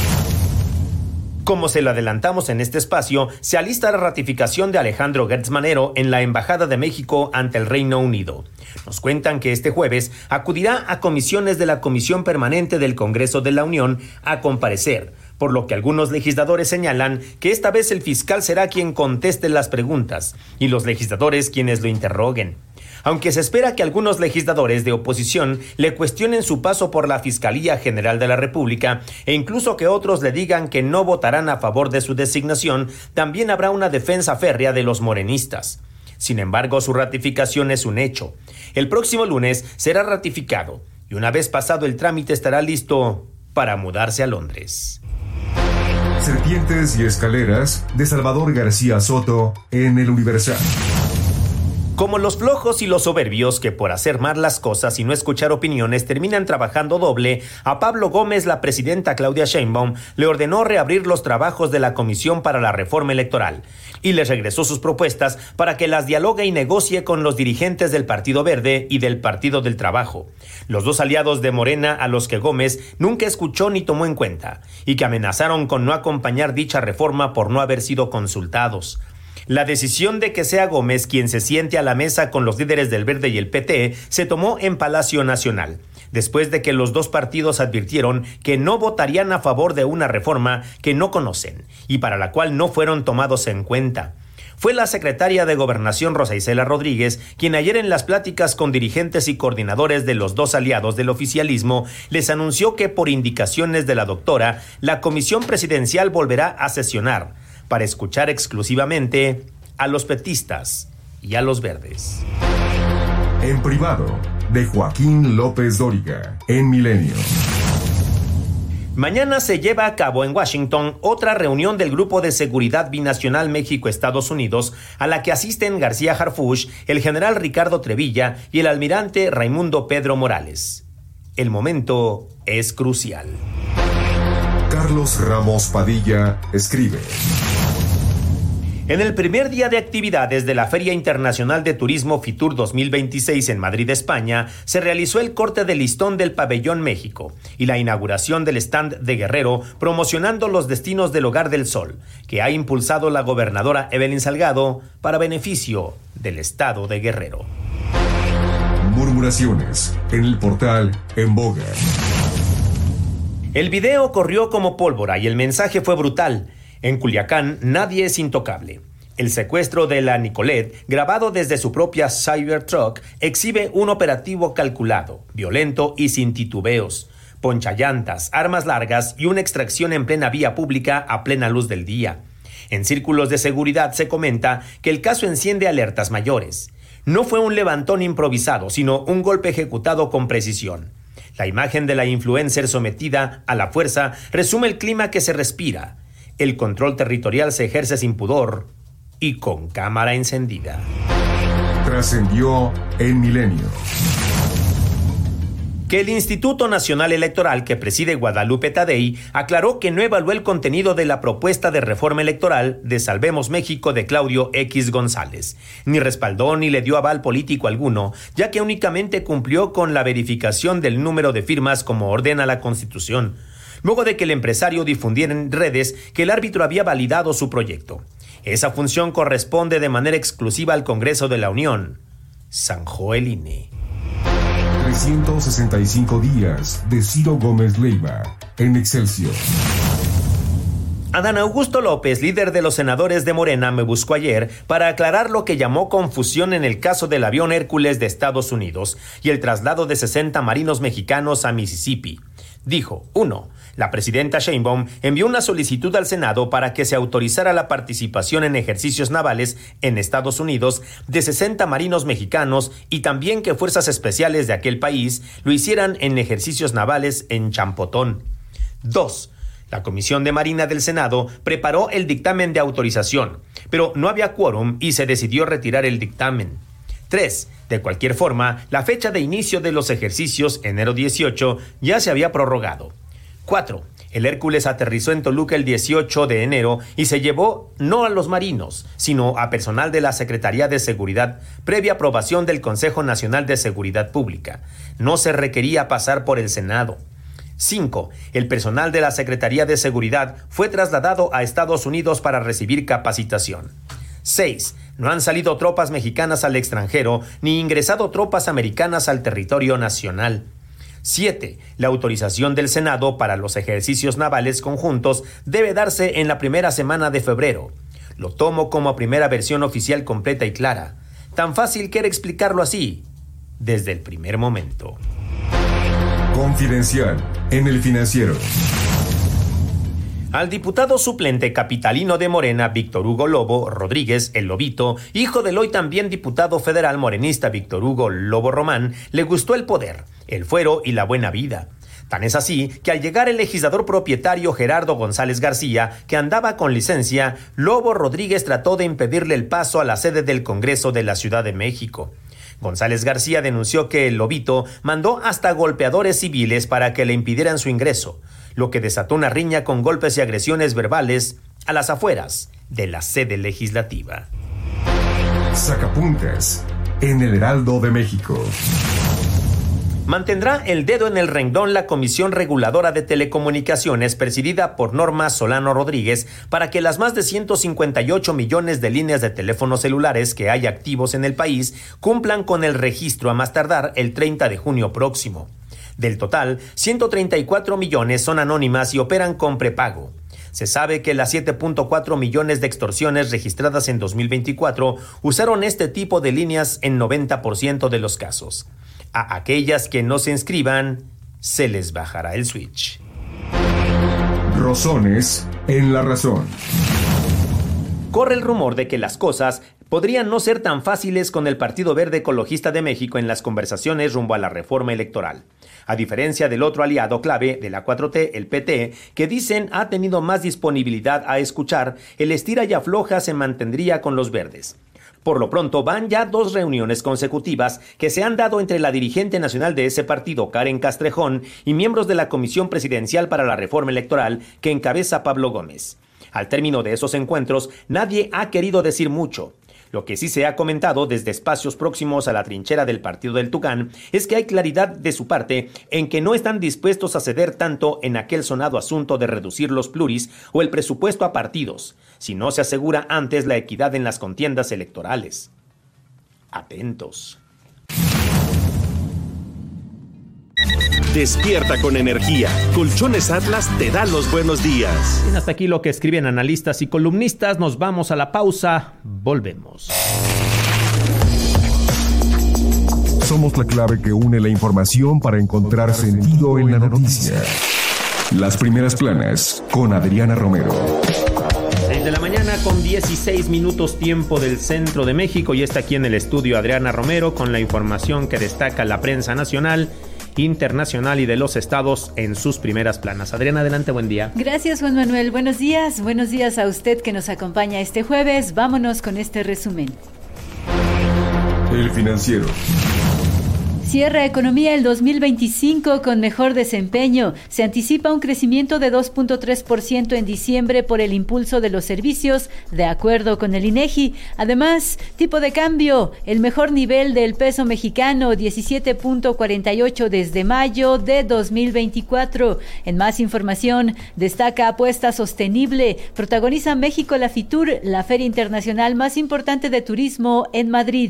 Como se lo adelantamos en este espacio, se alista la ratificación de Alejandro Gertz Manero en la Embajada de México ante el Reino Unido. Nos cuentan que este jueves acudirá a comisiones de la Comisión Permanente del Congreso de la Unión a comparecer, por lo que algunos legisladores señalan que esta vez el fiscal será quien conteste las preguntas y los legisladores quienes lo interroguen. Aunque se espera que algunos legisladores de oposición le cuestionen su paso por la Fiscalía General de la República e incluso que otros le digan que no votarán a favor de su designación, también habrá una defensa férrea de los morenistas. Sin embargo, su ratificación es un hecho. El próximo lunes será ratificado y una vez pasado el trámite estará listo para mudarse a Londres. Serpientes y escaleras, de Salvador García Soto, en El Universal. Como los flojos y los soberbios que por hacer mal las cosas y no escuchar opiniones terminan trabajando doble, a Pablo Gómez la presidenta Claudia Sheinbaum le ordenó reabrir los trabajos de la Comisión para la Reforma Electoral y les regresó sus propuestas para que las dialogue y negocie con los dirigentes del Partido Verde y del Partido del Trabajo, los dos aliados de Morena a los que Gómez nunca escuchó ni tomó en cuenta y que amenazaron con no acompañar dicha reforma por no haber sido consultados. La decisión de que sea Gómez quien se siente a la mesa con los líderes del Verde y el P T se tomó en Palacio Nacional, después de que los dos partidos advirtieron que no votarían a favor de una reforma que no conocen y para la cual no fueron tomados en cuenta. Fue la secretaria de Gobernación Rosa Isela Rodríguez quien ayer en las pláticas con dirigentes y coordinadores de los dos aliados del oficialismo les anunció que por indicaciones de la doctora, la comisión presidencial volverá a sesionar para escuchar exclusivamente a los petistas y a los verdes. En privado, de Joaquín López Dóriga, en Milenio. Mañana se lleva a cabo en Washington otra reunión del Grupo de Seguridad Binacional México-Estados Unidos, a la que asisten García Harfuch, el general Ricardo Trevilla y el almirante Raimundo Pedro Morales. El momento es crucial. Carlos Ramos Padilla escribe. En el primer día de actividades de la Feria Internacional de Turismo FITUR dos mil veintiséis en Madrid, España, se realizó el corte de listón del Pabellón México y la inauguración del stand de Guerrero promocionando los destinos del Hogar del Sol, que ha impulsado la gobernadora Evelyn Salgado para beneficio del estado de Guerrero. Murmuraciones en el portal En Boga. El video corrió como pólvora y el mensaje fue brutal. En Culiacán nadie es intocable. El secuestro de la Nicolette, grabado desde su propia Cybertruck, exhibe un operativo calculado, violento y sin titubeos. Ponchallantas, armas largas y una extracción en plena vía pública a plena luz del día. En círculos de seguridad se comenta que el caso enciende alertas mayores. No fue un levantón improvisado, sino un golpe ejecutado con precisión. La imagen de la influencer sometida a la fuerza resume el clima que se respira. El control territorial se ejerce sin pudor y con cámara encendida. Trascendió en Milenio. Que el Instituto Nacional Electoral que preside Guadalupe Tadei aclaró que no evaluó el contenido de la propuesta de reforma electoral de Salvemos México de Claudio X González. Ni respaldó ni le dio aval político alguno, ya que únicamente cumplió con la verificación del número de firmas como ordena la Constitución, luego de que el empresario difundiera en redes que el árbitro había validado su proyecto. Esa función corresponde de manera exclusiva al Congreso de la Unión, zanjó el I N E. trescientos sesenta y cinco días de Ciro Gómez Leiva en Excelsior. Adán Augusto López, líder de los senadores de Morena, me buscó ayer para aclarar lo que llamó confusión en el caso del avión Hércules de Estados Unidos y el traslado de sesenta marinos mexicanos a Mississippi. Dijo, uno. La presidenta Sheinbaum envió una solicitud al Senado para que se autorizara la participación en ejercicios navales en Estados Unidos de sesenta marinos mexicanos y también que fuerzas especiales de aquel país lo hicieran en ejercicios navales en Champotón. Dos. La Comisión de Marina del Senado preparó el dictamen de autorización, pero no había quórum y se decidió retirar el dictamen. Tres. De cualquier forma, la fecha de inicio de los ejercicios, enero dieciocho, ya se había prorrogado. cuatro. El Hércules aterrizó en Toluca el dieciocho de enero y se llevó no a los marinos, sino a personal de la Secretaría de Seguridad, previa aprobación del Consejo Nacional de Seguridad Pública. No se requería pasar por el Senado. cinco. El personal de la Secretaría de Seguridad fue trasladado a Estados Unidos para recibir capacitación. seis. No han salido tropas mexicanas al extranjero ni ingresado tropas americanas al territorio nacional. siete. La autorización del Senado para los ejercicios navales conjuntos debe darse en la primera semana de febrero. Lo tomo como primera versión oficial completa y clara. Tan fácil que era explicarlo así, desde el primer momento. Confidencial en El Financiero. Al diputado suplente capitalino de Morena, Víctor Hugo Lobo Rodríguez, el Lobito, hijo del hoy también diputado federal morenista Víctor Hugo Lobo Román, le gustó el poder, el fuero y la buena vida. Tan es así que al llegar el legislador propietario Gerardo González García, que andaba con licencia, Lobo Rodríguez trató de impedirle el paso a la sede del Congreso de la Ciudad de México. González García denunció que el Lobito mandó hasta golpeadores civiles para que le impidieran su ingreso, lo que desató una riña con golpes y agresiones verbales a las afueras de la sede legislativa. Sacapuntas en el Heraldo de México. Mantendrá el dedo en el renglón la Comisión Reguladora de Telecomunicaciones presidida por Norma Solano Rodríguez para que las más de ciento cincuenta y ocho millones de líneas de teléfonos celulares que hay activos en el país cumplan con el registro a más tardar el treinta de junio próximo. Del total, ciento treinta y cuatro millones son anónimas y operan con prepago. Se sabe que las siete punto cuatro millones de extorsiones registradas en dos mil veinticuatro usaron este tipo de líneas en noventa por ciento de los casos. A aquellas que no se inscriban, se les bajará el switch. Rosones en la razón. Corre el rumor de que las cosas podrían no ser tan fáciles con el Partido Verde Ecologista de México en las conversaciones rumbo a la reforma electoral. A diferencia del otro aliado clave de la cuatro T, el P T, que dicen ha tenido más disponibilidad a escuchar, el estira y afloja se mantendría con los verdes. Por lo pronto van ya dos reuniones consecutivas que se han dado entre la dirigente nacional de ese partido, Karen Castrejón, y miembros de la Comisión Presidencial para la Reforma Electoral que encabeza Pablo Gómez. Al término de esos encuentros, nadie ha querido decir mucho. Lo que sí se ha comentado desde espacios próximos a la trinchera del partido del Tucán es que hay claridad de su parte en que no están dispuestos a ceder tanto en aquel sonado asunto de reducir los pluris o el presupuesto a partidos, si no se asegura antes la equidad en las contiendas electorales. Atentos. Despierta con energía. Colchones Atlas te da los buenos días. Bien, hasta aquí lo que escriben analistas y columnistas. Nos vamos a la pausa. Volvemos. Somos la clave que une la información para encontrar sentido en la noticia. Las primeras planas con Adriana Romero. seis de la mañana con dieciséis minutos tiempo del centro de México y está aquí en el estudio Adriana Romero con la información que destaca la prensa nacional internacional y de los estados en sus primeras planas. Adriana, adelante, buen día. Gracias, Juan Manuel. Buenos días. Buenos días a usted que nos acompaña este jueves. Vámonos con este resumen. El Financiero. Cierra economía el dos mil veinticinco con mejor desempeño. Se anticipa un crecimiento de dos punto tres por ciento en diciembre por el impulso de los servicios, de acuerdo con el INEGI. Además, tipo de cambio, el mejor nivel del peso mexicano, diecisiete punto cuarenta y ocho desde mayo de dos mil veinticuatro. En más información, destaca apuesta sostenible. Protagoniza México la FITUR, la feria internacional más importante de turismo en Madrid.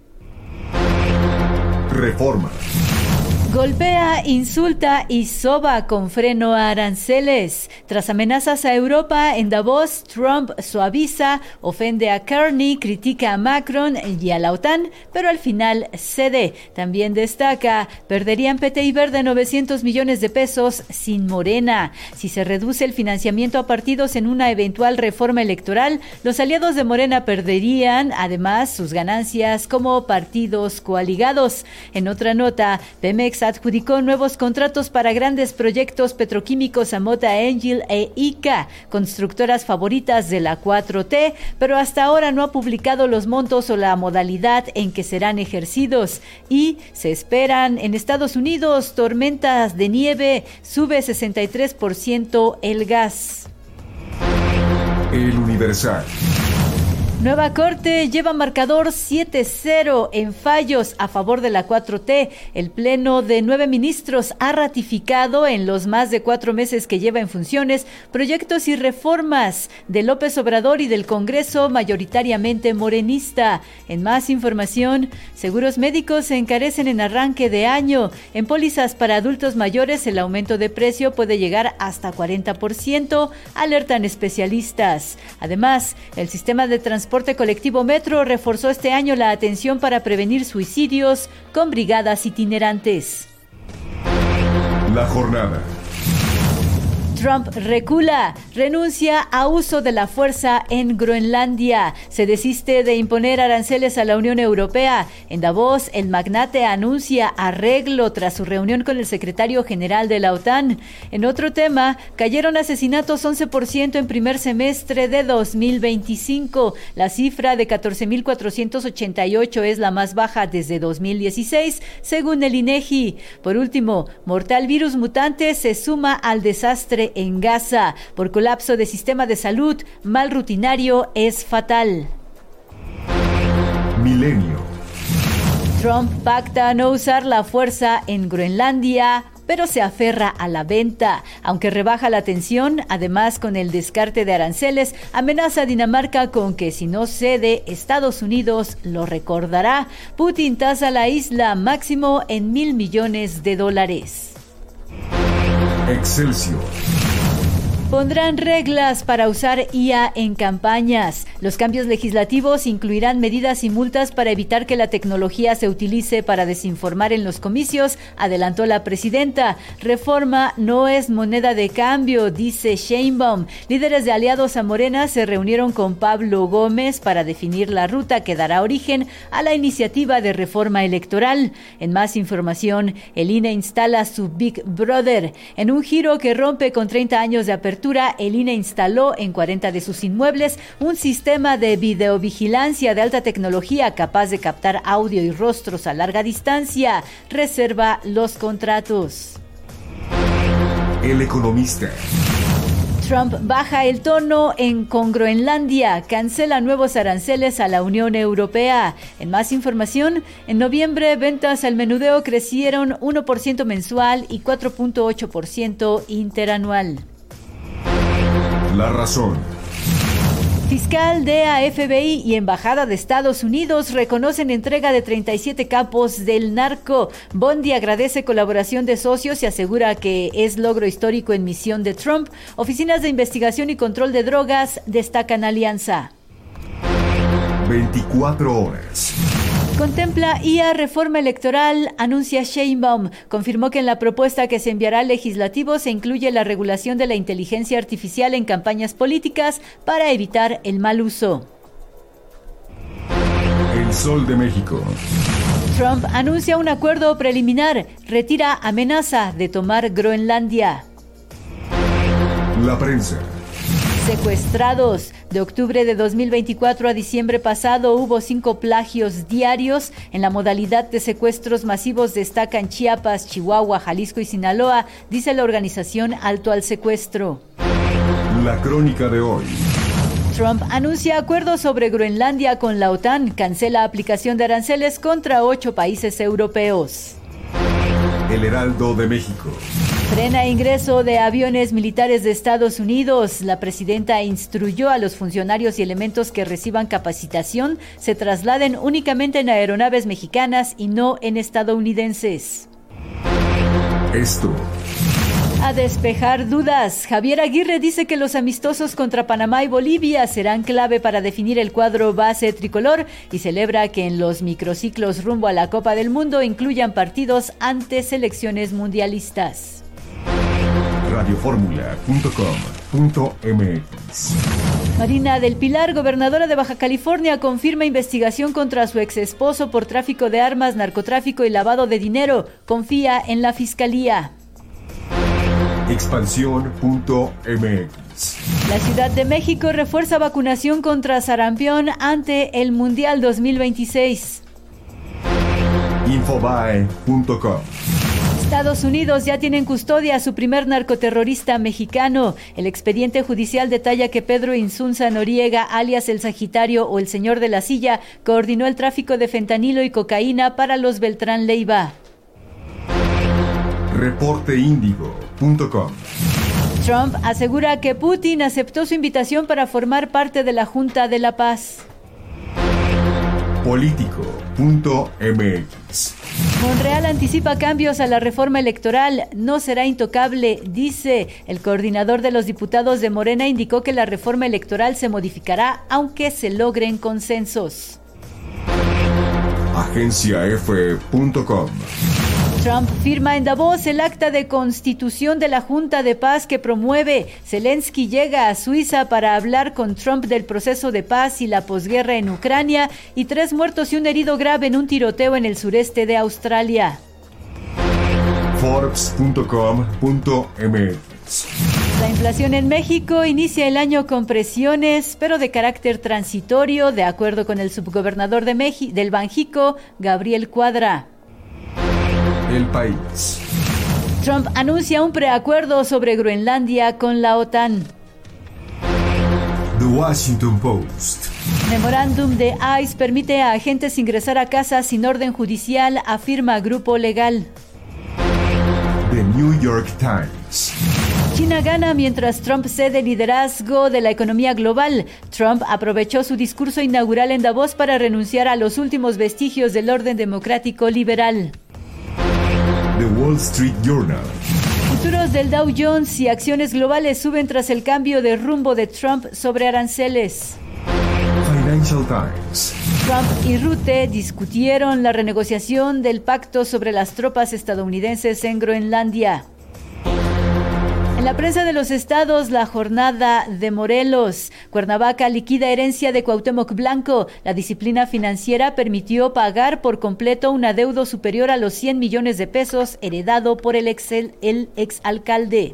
Reforma. Golpea, insulta y soba con freno a aranceles. Tras amenazas a Europa, en Davos, Trump suaviza, ofende a Carney, critica a Macron y a la OTAN, pero al final cede. También destaca, perderían P T y Verde novecientos millones de pesos sin Morena. Si se reduce el financiamiento a partidos en una eventual reforma electoral, los aliados de Morena perderían, además, sus ganancias como partidos coaligados. En otra nota, Pemex adjudicó nuevos contratos para grandes proyectos petroquímicos a Mota Engil e I C A, constructoras favoritas de la cuatro T, pero hasta ahora no ha publicado los montos o la modalidad en que serán ejercidos. Y se esperan en Estados Unidos tormentas de nieve, sube sesenta y tres por ciento el gas. El Universal. Nueva Corte lleva marcador siete cero en fallos a favor de la cuatro T. El Pleno de nueve ministros ha ratificado en los más de cuatro meses que lleva en funciones proyectos y reformas de López Obrador y del Congreso mayoritariamente morenista. En más información, seguros médicos se encarecen en arranque de año. En pólizas para adultos mayores el aumento de precio puede llegar hasta cuarenta por ciento, alertan especialistas. Además, el sistema de transporte Transporte Colectivo Metro reforzó este año la atención para prevenir suicidios con brigadas itinerantes. La jornada. Trump recula, renuncia a uso de la fuerza en Groenlandia. Se desiste de imponer aranceles a la Unión Europea. En Davos, el magnate anuncia arreglo tras su reunión con el secretario general de la OTAN. En otro tema, cayeron asesinatos once por ciento en primer semestre de dos mil veinticinco. La cifra de catorce mil cuatrocientos ochenta y ocho es la más baja desde dos mil dieciséis, según el INEGI. Por último, mortal virus mutante se suma al desastre en Gaza. Por colapso de sistema de salud, mal rutinario es fatal. Milenio. Trump pacta no usar la fuerza en Groenlandia, pero se aferra a la venta. Aunque rebaja la tensión, además con el descarte de aranceles, amenaza a Dinamarca con que si no cede, Estados Unidos lo recordará. Putin tasa la isla máximo en mil millones de dólares. Excelsior. Pondrán reglas para usar I A en campañas. Los cambios legislativos incluirán medidas y multas para evitar que la tecnología se utilice para desinformar en los comicios, adelantó la presidenta. Reforma no es moneda de cambio, dice Sheinbaum. Líderes de aliados a Morena se reunieron con Pablo Gómez para definir la ruta que dará origen a la iniciativa de reforma electoral. En más información, el I N E instala su Big Brother. En un giro que rompe con treinta años de apertura, el I N E instaló en cuarenta de sus inmuebles un sistema de videovigilancia de alta tecnología capaz de captar audio y rostros a larga distancia. Reserva los contratos. El Economista. Trump baja el tono en con Groenlandia, cancela nuevos aranceles a la Unión Europea. En más información, en noviembre ventas al menudeo crecieron uno por ciento mensual y cuatro punto ocho por ciento interanual. La razón. Fiscal de A F B I y Embajada de Estados Unidos reconocen entrega de treinta y siete capos del narco. Bondi agradece colaboración de socios y asegura que es logro histórico en misión de Trump. Oficinas de investigación y control de drogas destacan alianza. veinticuatro horas. Contempla I A reforma electoral, anuncia Sheinbaum. Confirmó que en la propuesta que se enviará al legislativo se incluye la regulación de la inteligencia artificial en campañas políticas para evitar el mal uso. El Sol de México. Trump anuncia un acuerdo preliminar, retira amenaza de tomar Groenlandia. La prensa. Secuestrados. De octubre de dos mil veinticuatro a diciembre pasado hubo cinco plagios diarios. En la modalidad de secuestros masivos destacan Chiapas, Chihuahua, Jalisco y Sinaloa, dice la organización Alto al Secuestro. La crónica de hoy. Trump anuncia acuerdo sobre Groenlandia con la OTAN, cancela aplicación de aranceles contra ocho países europeos. El Heraldo de México. Frena ingreso de aviones militares de Estados Unidos. La presidenta instruyó a los funcionarios y elementos que reciban capacitación se trasladen únicamente en aeronaves mexicanas y no en estadounidenses. Esto. A despejar dudas. Javier Aguirre dice que los amistosos contra Panamá y Bolivia serán clave para definir el cuadro base tricolor y celebra que en los microciclos rumbo a la Copa del Mundo incluyan partidos ante selecciones mundialistas. radioformula punto com punto m x. Marina del Pilar, gobernadora de Baja California, confirma investigación contra su exesposo por tráfico de armas, narcotráfico y lavado de dinero. Confía en la fiscalía. Expansión punto m x. La Ciudad de México refuerza vacunación contra sarampión ante el Mundial dos mil veintiséis. Infobae punto com. Estados Unidos ya tiene en custodia a su primer narcoterrorista mexicano. El expediente judicial detalla que Pedro Insunza Noriega, alias El Sagitario o El Señor de la Silla, coordinó el tráfico de fentanilo y cocaína para los Beltrán Leiva. reporte índigo punto com. Trump asegura que Putin aceptó su invitación para formar parte de la Junta de la Paz. político punto m x. Monreal anticipa cambios a la reforma electoral, no será intocable, dice. El coordinador de los diputados de Morena indicó que la reforma electoral se modificará aunque se logren consensos. agencia efe punto com. Trump firma en Davos el acta de constitución de la Junta de Paz que promueve. Zelensky llega a Suiza para hablar con Trump del proceso de paz y la posguerra en Ucrania, y tres muertos y un herido grave en un tiroteo en el sureste de Australia. forbes punto com punto m x. La inflación en México inicia el año con presiones, pero de carácter transitorio, de acuerdo con el subgobernador de Meji- del Banjico, Gabriel Cuadra. El País. Trump anuncia un preacuerdo sobre Groenlandia con la OTAN. The Washington Post. Memorándum de ICE permite a agentes ingresar a casa sin orden judicial, afirma grupo legal. The New York Times. China gana mientras Trump cede liderazgo de la economía global. Trump aprovechó su discurso inaugural en Davos para renunciar a los últimos vestigios del orden democrático liberal. The Wall Street Journal. Futuros del Dow Jones y acciones globales suben tras el cambio de rumbo de Trump sobre aranceles. Financial Times. Trump y Rutte discutieron la renegociación del pacto sobre las tropas estadounidenses en Groenlandia. En la prensa de los estados, la jornada de Morelos. Cuernavaca liquida herencia de Cuauhtémoc Blanco. La disciplina financiera permitió pagar por completo un adeudo superior a los cien millones de pesos heredado por el ex, el exalcalde.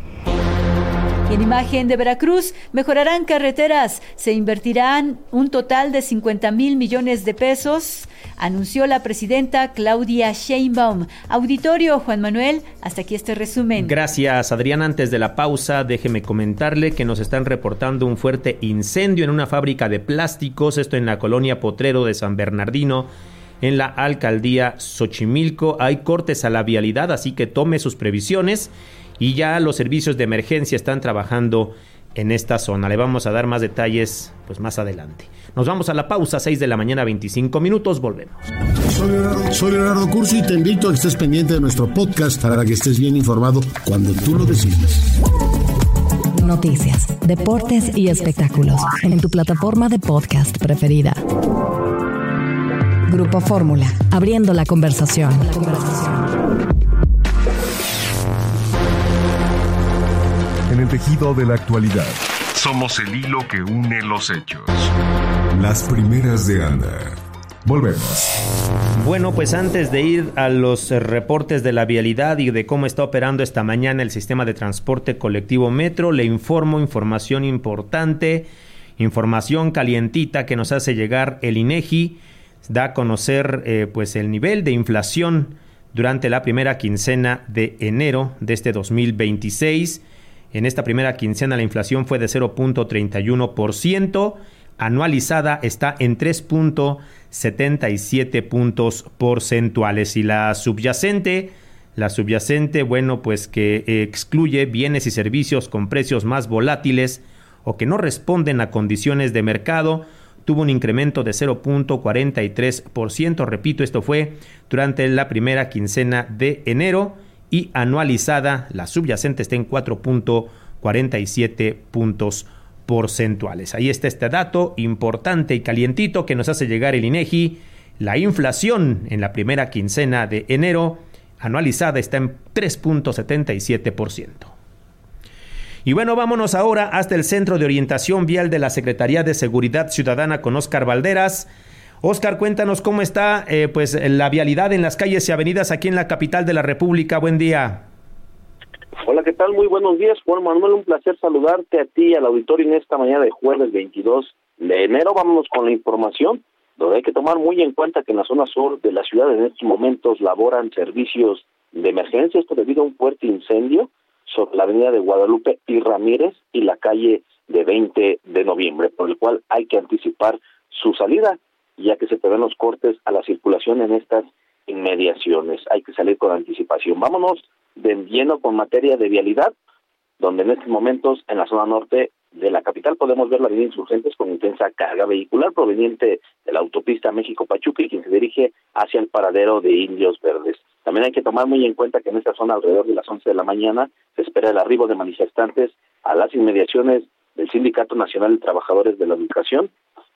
En imagen de Veracruz, mejorarán carreteras, se invertirán un total de cincuenta mil millones de pesos, anunció la presidenta Claudia Sheinbaum. Auditorio, Juan Manuel, hasta aquí este resumen. Gracias, Adrián. Antes de la pausa, déjeme comentarle que nos están reportando un fuerte incendio en una fábrica de plásticos, esto en la colonia Potrero de San Bernardino, en la alcaldía Xochimilco. Hay cortes a la vialidad, así que tome sus previsiones. Y ya los servicios de emergencia están trabajando en esta zona. Le vamos a dar más detalles pues más adelante. Nos vamos a la pausa, seis de la mañana, veinticinco minutos, volvemos. Soy Leonardo, soy Leonardo Cursi y te invito a que estés pendiente de nuestro podcast para que estés bien informado cuando tú lo decidas. Noticias, deportes y espectáculos en tu plataforma de podcast preferida. Grupo Fórmula, abriendo la conversación. La conversación. En el tejido de la actualidad, somos el hilo que une los hechos. Las primeras de Anda. Volvemos. Bueno, pues antes de ir a los reportes de la vialidad y de cómo está operando esta mañana el sistema de transporte colectivo Metro, le informo información importante, información calientita que nos hace llegar el INEGI. Da a conocer eh, pues el nivel de inflación durante la primera quincena de enero de este dos mil veintiséis. En esta primera quincena la inflación fue de cero punto treinta y uno por ciento, anualizada está en tres punto setenta y siete puntos porcentuales, y la subyacente, la subyacente, bueno, pues que eh, excluye bienes y servicios con precios más volátiles o que no responden a condiciones de mercado, tuvo un incremento de cero punto cuarenta y tres por ciento, repito, esto fue durante la primera quincena de enero, y anualizada la subyacente está en cuatro punto cuarenta y siete puntos porcentuales. Ahí está este dato importante y calientito que nos hace llegar el INEGI. La inflación en la primera quincena de enero anualizada está en tres punto setenta y siete por ciento. Y bueno, vámonos ahora hasta el Centro de Orientación Vial de la Secretaría de Seguridad Ciudadana con Óscar Valderas. Óscar, cuéntanos cómo está eh, pues la vialidad en las calles y avenidas aquí en la capital de la República. Buen día. Hola, ¿qué tal? Muy buenos días, Juan Manuel. Un placer saludarte a ti y al auditorio en esta mañana de jueves veintidós de enero. Vámonos con la información, donde hay que tomar muy en cuenta que en la zona sur de la ciudad en estos momentos laboran servicios de emergencia. Esto debido a un fuerte incendio sobre la avenida de Guadalupe y Ramírez y la calle de veinte de noviembre, por el cual hay que anticipar su salida, ya que se prevén los cortes a la circulación en estas inmediaciones. Hay que salir con anticipación. Vámonos de lleno con materia de vialidad, donde en estos momentos en la zona norte de la capital podemos ver la avenida Insurgentes con intensa carga vehicular proveniente de la autopista México-Pachuca y quien se dirige hacia el paradero de Indios Verdes. También hay que tomar muy en cuenta que en esta zona alrededor de las once de la mañana se espera el arribo de manifestantes a las inmediaciones del Sindicato Nacional de Trabajadores de la Educación.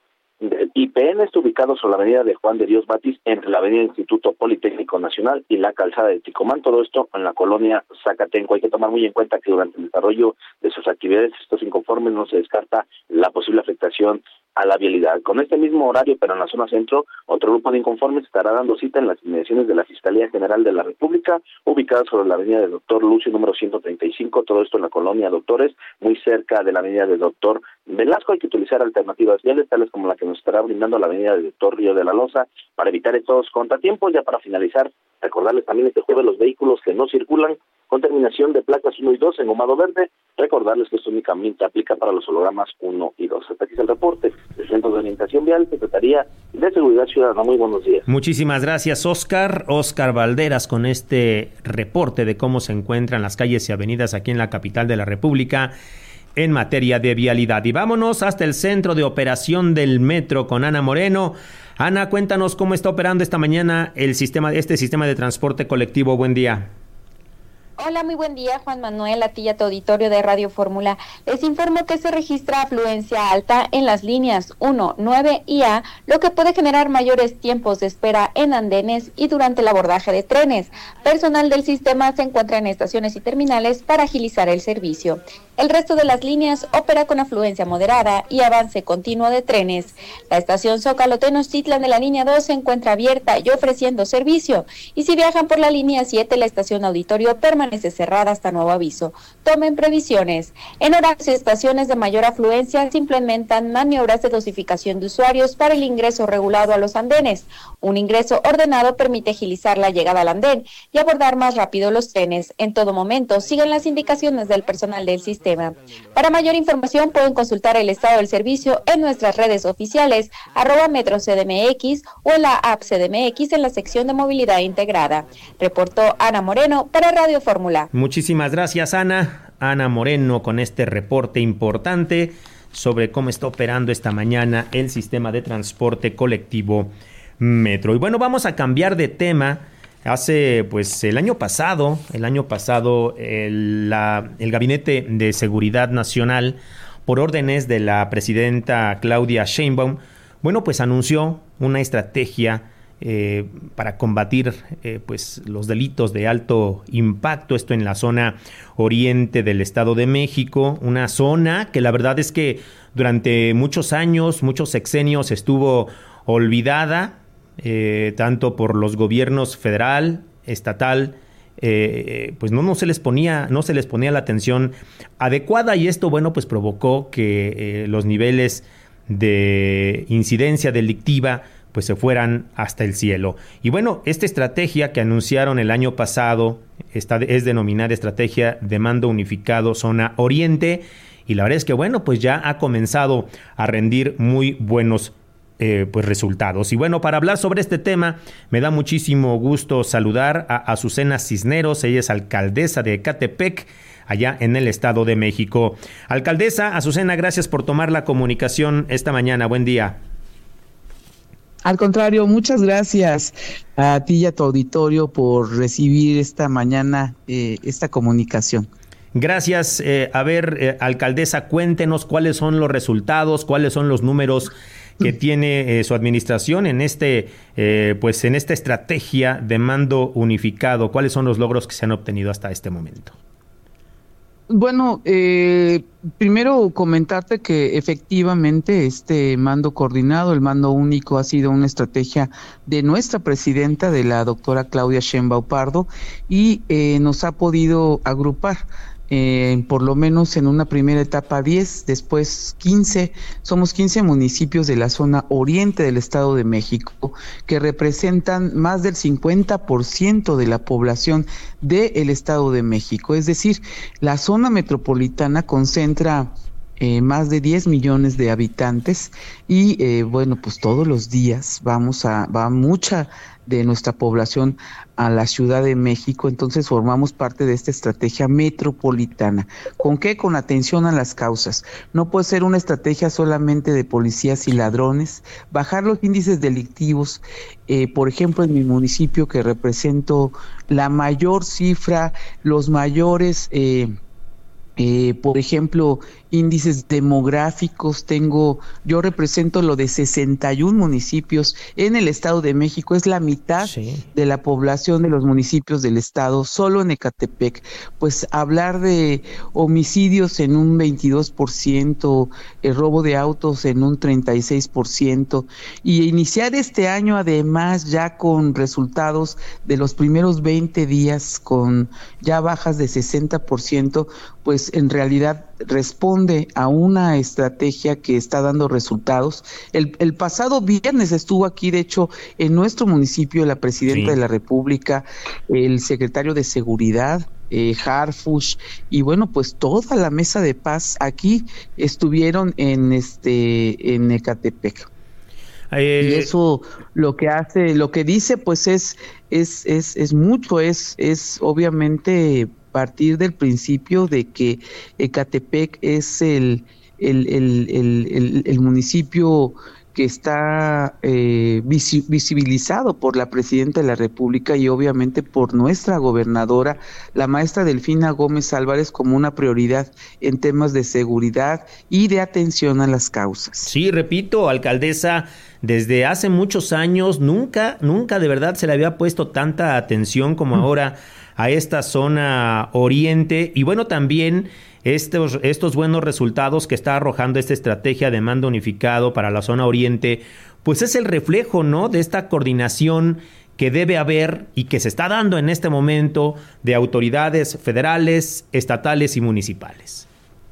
El I P N está ubicado sobre la avenida de Juan de Dios Batis, entre la avenida Instituto Politécnico Nacional y la calzada de Ticomán, todo esto en la colonia Zacatenco. Hay que tomar muy en cuenta que durante el desarrollo de sus actividades estos inconformes no se descarta la posible afectación a la vialidad. Con este mismo horario, pero en la zona centro, otro grupo de inconformes estará dando cita en las inmediaciones de la Fiscalía General de la República, ubicada sobre la avenida de Doctor Lucio, número ciento treinta y cinco, todo esto en la colonia Doctores, muy cerca de la avenida de Doctor Velasco. Hay que utilizar alternativas viales, tales como la que nos estará brindando la avenida de Doctor Río de la Loza, para evitar estos contratiempos. Ya para finalizar, recordarles también este jueves los vehículos que no circulan con terminación de placas uno y dos en gomado verde, recordarles que esto únicamente aplica para los hologramas uno y dos. Hasta aquí es el reporte del Centro de Orientación Vial, Secretaría de Seguridad Ciudadana. Muy buenos días. Muchísimas gracias, Óscar. Óscar Valderas con este reporte de cómo se encuentran las calles y avenidas aquí en la capital de la República en materia de vialidad. Y vámonos hasta el Centro de Operación del Metro con Ana Moreno. Ana, cuéntanos cómo está operando esta mañana el sistema, este sistema de transporte colectivo. Buen día. Hola, muy buen día, Juan Manuel, a ti y a tu auditorio de Radio Fórmula. Les informo que se registra afluencia alta en las líneas uno, nueve y A, lo que puede generar mayores tiempos de espera en andenes y durante el abordaje de trenes. Personal del sistema se encuentra en estaciones y terminales para agilizar el servicio. El resto de las líneas opera con afluencia moderada y avance continuo de trenes. La estación Zócalo Tenochtitlan de la línea dos se encuentra abierta y ofreciendo servicio. Y si viajan por la línea siete, la estación Auditorio permanece cerrada hasta nuevo aviso. Tomen previsiones. En horarios y estaciones de mayor afluencia se implementan maniobras de dosificación de usuarios para el ingreso regulado a los andenes. Un ingreso ordenado permite agilizar la llegada al andén y abordar más rápido los trenes. En todo momento, sigan las indicaciones del personal del sistema. Para mayor información pueden consultar el estado del servicio en nuestras redes oficiales, arroba Metro C D M X o en la app C D M X en la sección de movilidad integrada. Reportó Ana Moreno para Radio Fórmula. Muchísimas gracias, Ana. Ana Moreno con este reporte importante sobre cómo está operando esta mañana el sistema de transporte colectivo Metro. Y bueno, vamos a cambiar de tema. Hace, pues, el año pasado, el año pasado, el, la, el Gabinete de Seguridad Nacional, por órdenes de la presidenta Claudia Sheinbaum, bueno, pues anunció una estrategia eh, para combatir, eh, pues, los delitos de alto impacto, esto en la zona oriente del Estado de México, una zona que la verdad es que durante muchos años, muchos sexenios estuvo olvidada. eh, tanto por los gobiernos federal, estatal, eh, pues no, no se les ponía, no se les ponía la atención adecuada, y esto, bueno, pues provocó que eh, los niveles de incidencia delictiva pues se fueran hasta el cielo. Y bueno, esta estrategia que anunciaron el año pasado está, es denominada Estrategia de Mando Unificado Zona Oriente, y la verdad es que, bueno, pues ya ha comenzado a rendir muy buenos eh, pues resultados. Y bueno, para hablar sobre este tema, me da muchísimo gusto saludar a Azucena Cisneros. Ella es alcaldesa de Ecatepec, allá en el Estado de México. Alcaldesa Azucena, gracias por tomar la comunicación esta mañana. Buen día. Al contrario, muchas gracias a ti y a tu auditorio por recibir esta mañana eh, esta comunicación. Gracias. Eh, a ver, eh, alcaldesa, cuéntenos cuáles son los resultados, cuáles son los números que tiene eh, su administración en este, eh, pues en esta estrategia de mando unificado. ¿Cuáles son los logros que se han obtenido hasta este momento? Bueno, eh, primero comentarte que efectivamente este mando coordinado, el mando único, ha sido una estrategia de nuestra presidenta, de la doctora Claudia Sheinbaum Pardo, y eh, nos ha podido agrupar. Eh, por lo menos en una primera etapa diez, después quince, somos quince municipios de la zona oriente del Estado de México que representan más del cincuenta por ciento de la población del Estado de México, es decir, la zona metropolitana concentra Eh, más de diez millones de habitantes y eh, bueno, pues todos los días vamos a, va mucha de nuestra población a la Ciudad de México, entonces formamos parte de esta estrategia metropolitana. ¿Con qué? Con atención a las causas. No puede ser una estrategia solamente de policías y ladrones, bajar los índices delictivos, eh, por ejemplo, en mi municipio, que represento la mayor cifra, los mayores eh, Eh, por ejemplo, índices demográficos, tengo, yo represento lo de sesenta y un municipios en el Estado de México, es la mitad sí. de la población de los municipios del Estado, solo en Ecatepec. Pues hablar de homicidios en un veintidós por ciento, el robo de autos en un treinta y seis por ciento, y iniciar este año además ya con resultados de los primeros veinte días con ya bajas de sesenta por ciento, pues en realidad responde a una estrategia que está dando resultados. El, el pasado viernes estuvo aquí, de hecho, en nuestro municipio, la presidenta sí. de la República, el secretario de Seguridad, eh, Harfush, y bueno, pues toda la mesa de paz aquí estuvieron en este en Ecatepec. Eh, y eso lo que hace, lo que dice, pues es es es es mucho, es es obviamente partir del principio de que Ecatepec es el el el el, el, el municipio que está eh, visibilizado por la presidenta de la República y obviamente por nuestra gobernadora, la maestra Delfina Gómez Álvarez, como una prioridad en temas de seguridad y de atención a las causas. Sí, repito, alcaldesa, desde hace muchos años nunca, nunca de verdad se le había puesto tanta atención como ahora a esta zona oriente, y bueno, también estos, estos buenos resultados que está arrojando esta estrategia de mando unificado para la zona oriente, pues es el reflejo, ¿no?, de esta coordinación que debe haber y que se está dando en este momento de autoridades federales, estatales y municipales.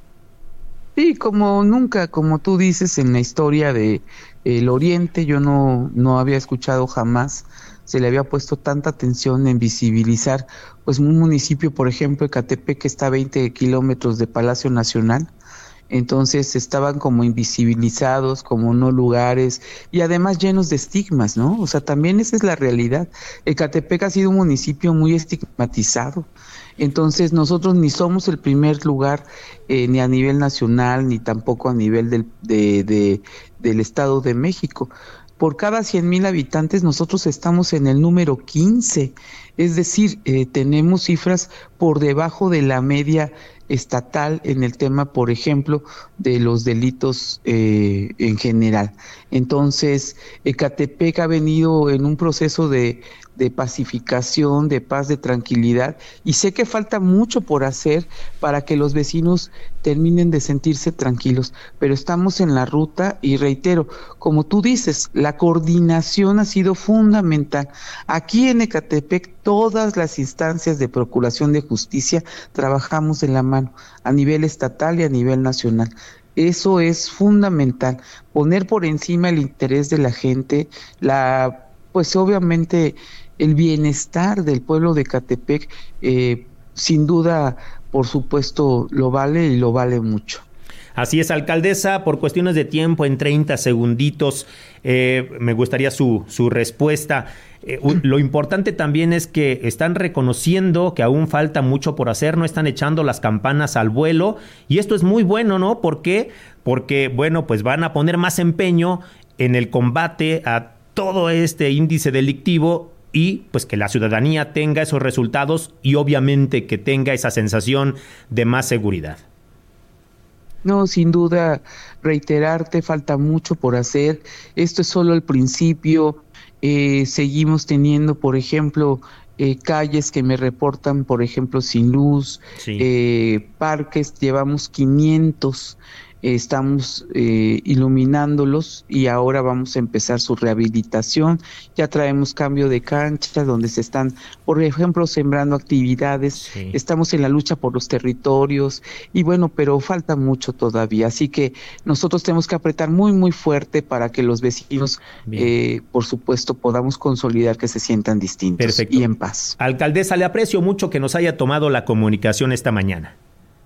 Sí, como nunca, como tú dices, en la historia de el Oriente, yo no, no había escuchado jamás, se le había puesto tanta atención en visibilizar, pues un municipio, por ejemplo, Ecatepec, que está a veinte kilómetros de Palacio Nacional, entonces estaban como invisibilizados, como no lugares, y además llenos de estigmas, ¿no? O sea, también esa es la realidad. Ecatepec ha sido un municipio muy estigmatizado, entonces nosotros ni somos el primer lugar, eh, ni a nivel nacional, ni tampoco a nivel del, de, de, del Estado de México. Por cada cien mil habitantes nosotros estamos en el número quince Es decir, eh, tenemos cifras por debajo de la media estatal en el tema, por ejemplo, de los delitos eh, en general. Entonces, Ecatepec ha venido en un proceso de, de pacificación, de paz, de tranquilidad, y sé que falta mucho por hacer para que los vecinos terminen de sentirse tranquilos, pero estamos en la ruta y reitero, como tú dices, la coordinación ha sido fundamental. Aquí en Ecatepec todas las instancias de procuración de justicia trabajamos de la mano, a nivel estatal y a nivel nacional. Eso es fundamental, poner por encima el interés de la gente, la pues obviamente el bienestar del pueblo de Ecatepec, eh, sin duda, por supuesto, lo vale y lo vale mucho. Así es, alcaldesa, por cuestiones de tiempo, en treinta segunditos, eh, me gustaría su, su respuesta. Eh, lo importante también es que están reconociendo que aún falta mucho por hacer, no están echando las campanas al vuelo, y esto es muy bueno, ¿no? ¿Por qué? Porque, bueno, pues van a poner más empeño en el combate a todo este índice delictivo y pues que la ciudadanía tenga esos resultados y obviamente que tenga esa sensación de más seguridad. No, sin duda, reiterarte, falta mucho por hacer. Esto es solo el principio. Eh, seguimos teniendo, por ejemplo, eh, calles que me reportan, por ejemplo, sin luz, sí. eh, parques, llevamos quinientos, eh, estamos eh, iluminándolos y ahora vamos a empezar su rehabilitación. Ya traemos cambio de cancha donde se están, por ejemplo, sembrando actividades. Sí. Estamos en la lucha por los territorios y bueno, pero falta mucho todavía. Así que nosotros tenemos que apretar muy, muy fuerte para que los vecinos, eh, por supuesto, podamos consolidar que se sientan distintos. Perfecto. Y en paz. Alcaldesa, le aprecio mucho que nos haya tomado la comunicación esta mañana.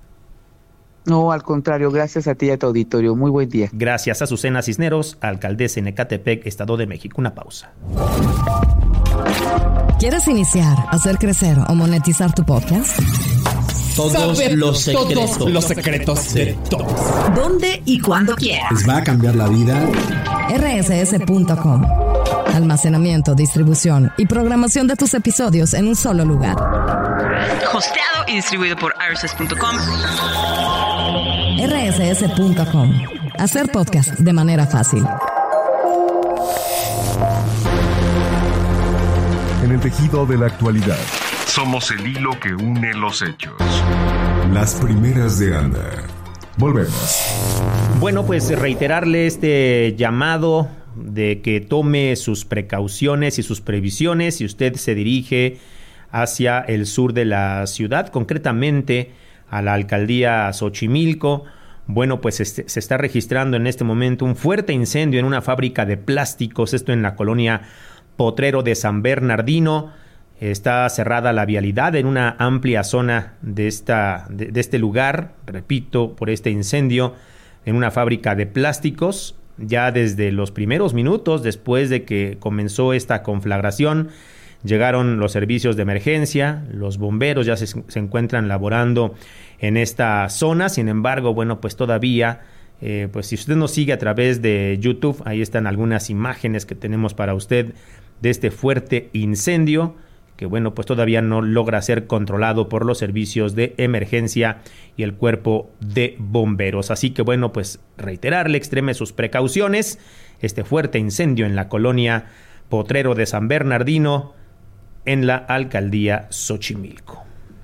No, al contrario, gracias a ti y a tu auditorio. Muy buen día. Gracias a Azucena Cisneros, alcaldesa en Ecatepec, Estado de México. Una pausa. ¿Quieres iniciar, hacer crecer o monetizar tu podcast? Todos Saber los secretos. Todos los secretos de todos. ¿Dónde y cuándo quieras? ¿Les va a cambiar la vida? erre ese ese punto com. Almacenamiento, distribución y programación de tus episodios en un solo lugar. Hosteado y distribuido por erre ese ese punto com. erre ese ese punto com. Hacer podcast de manera fácil. En el tejido de la actualidad, somos el hilo que une los hechos. Las primeras de Anda. Volvemos. Bueno, pues reiterarle este llamado de que tome sus precauciones y sus previsiones si usted se dirige hacia el sur de la ciudad, concretamente a la alcaldía Xochimilco. Bueno, pues este, se está registrando en este momento un fuerte incendio en una fábrica de plásticos, esto en la colonia Potrero de San Bernardino. Está cerrada la vialidad en una amplia zona de, esta, de, de este lugar, repito, por este incendio en una fábrica de plásticos. Ya desde los primeros minutos después de que comenzó esta conflagración, llegaron los servicios de emergencia, los bomberos ya se, se encuentran laborando en esta zona. Sin embargo, bueno, pues todavía, eh, pues si usted nos sigue a través de YouTube, ahí están algunas imágenes que tenemos para usted de este fuerte incendio, que bueno, pues todavía no logra ser controlado por los servicios de emergencia y el cuerpo de bomberos. Así que bueno, pues reiterarle, extreme sus precauciones. Este fuerte incendio en la colonia Potrero de San Bernardino, en la alcaldía Xochimilco.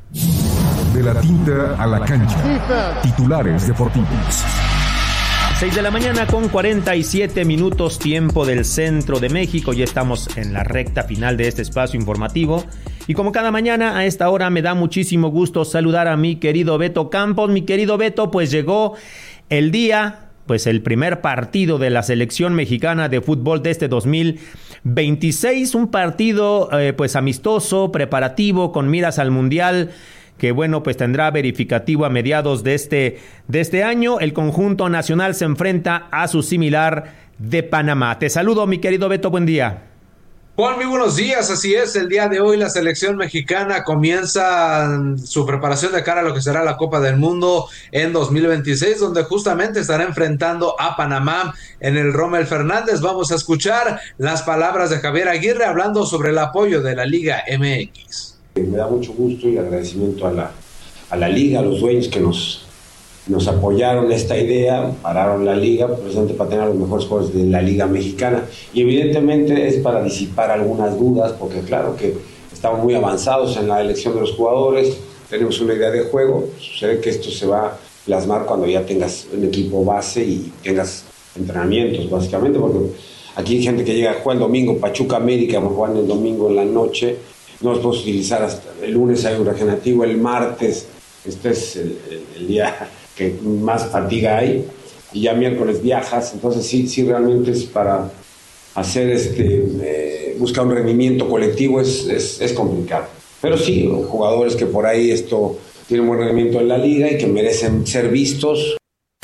De la tinta a la cancha. Titulares deportivos. seis de la mañana con cuarenta y siete minutos, tiempo del centro de México. Ya estamos en la recta final de este espacio informativo. Y como cada mañana a esta hora me da muchísimo gusto saludar a mi querido Beto Campos. Mi querido Beto, pues llegó el día, pues el primer partido de la selección mexicana de fútbol de este dos mil veintiséis. Un partido eh, pues amistoso, preparativo, con miras al Mundial, que bueno, pues tendrá verificativo a mediados de este, de este año. El conjunto nacional se enfrenta a su similar de Panamá. Te saludo, mi querido Beto, buen día. Juan, muy buenos días, así es, el día de hoy la selección mexicana comienza su preparación de cara a lo que será la Copa del Mundo en dos mil veintiséis, donde justamente estará enfrentando a Panamá en el Rommel Fernández. Vamos a escuchar las palabras de Javier Aguirre hablando sobre el apoyo de la Liga M X. Me da mucho gusto y agradecimiento a la, a la Liga, a los dueños que nos... nos apoyaron esta idea, pararon la liga, precisamente para tener los mejores jugadores de la liga mexicana, y evidentemente es para disipar algunas dudas, porque claro que estamos muy avanzados en la elección de los jugadores, tenemos una idea de juego, sucede que esto se va a plasmar cuando ya tengas un equipo base y tengas entrenamientos, básicamente, porque aquí hay gente que llega a jugar el domingo, Pachuca América, vamos jugando el domingo en la noche, no los puedes utilizar hasta el lunes, hay un regenerativo, el martes, este es el, el, el día que más fatiga hay, y ya miércoles viajas, entonces sí, sí realmente es para hacer este, eh, buscar un rendimiento colectivo es, es, es complicado. Pero sí, jugadores que por ahí esto tienen buen rendimiento en la liga y que merecen ser vistos.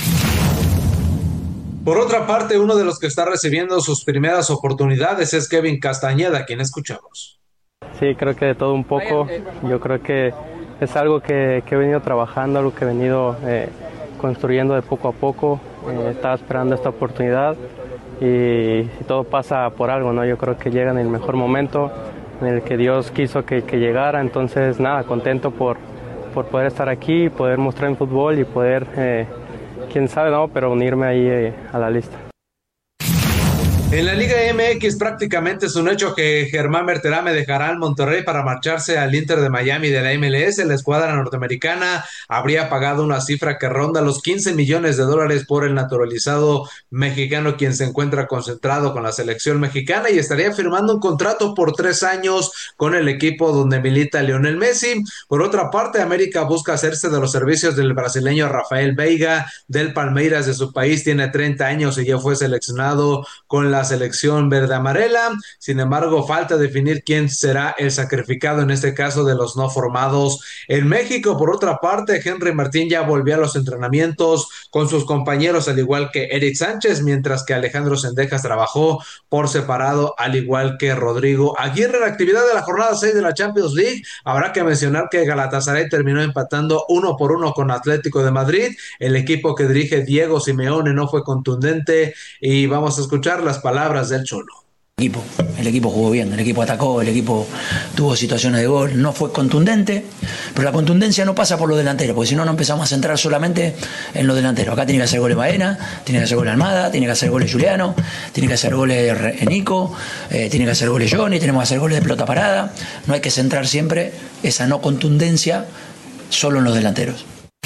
Por otra parte, uno de los que está recibiendo sus primeras oportunidades es Kevin Castañeda, a quien escuchamos. Sí, creo que de todo un poco, yo creo que es algo que, que he venido trabajando, algo que he venido eh, construyendo de poco a poco. Eh, estaba esperando esta oportunidad y, y todo pasa por algo, ¿no? Yo creo que llega en el mejor momento en el que Dios quiso que, que llegara. Entonces, nada, contento por, por poder estar aquí, poder mostrar en fútbol y poder, eh, quién sabe, ¿no? Pero unirme ahí eh, a la lista. En la Liga M X prácticamente es un hecho que Germán Berterame dejará al Monterrey para marcharse al Inter de Miami de la M L S. La escuadra norteamericana habría pagado una cifra que ronda los quince millones de dólares por el naturalizado mexicano, quien se encuentra concentrado con la selección mexicana y estaría firmando un contrato por tres años con el equipo donde milita Lionel Messi. Por otra parte, América busca hacerse de los servicios del brasileño Rafael Veiga del Palmeiras de su país. Tiene treinta años y ya fue seleccionado con la selección verde amarela. Sin embargo, falta definir quién será el sacrificado en este caso de los no formados en México. Por otra parte, Henry Martín ya volvió a los entrenamientos con sus compañeros, al igual que Eric Sánchez, mientras que Alejandro Zendejas trabajó por separado, al igual que Rodrigo Aguirre. La actividad de la jornada seis de la Champions League, habrá que mencionar que Galatasaray terminó empatando uno por uno con Atlético de Madrid. El equipo que dirige Diego Simeone no fue contundente y vamos a escuchar las palabras palabras del Cholo. El equipo, el equipo jugó bien, el equipo atacó, el equipo tuvo situaciones de gol, no fue contundente, pero la contundencia no pasa por los delanteros, porque si no, no empezamos a centrar solamente en los delanteros. Acá tiene que hacer goles Baena, tiene que hacer goles Almada, tiene que hacer goles Juliano, tiene que hacer goles Nico, eh, tiene que hacer goles Johnny, tenemos que hacer goles de pelota parada. No hay que centrar siempre esa no contundencia solo en los delanteros.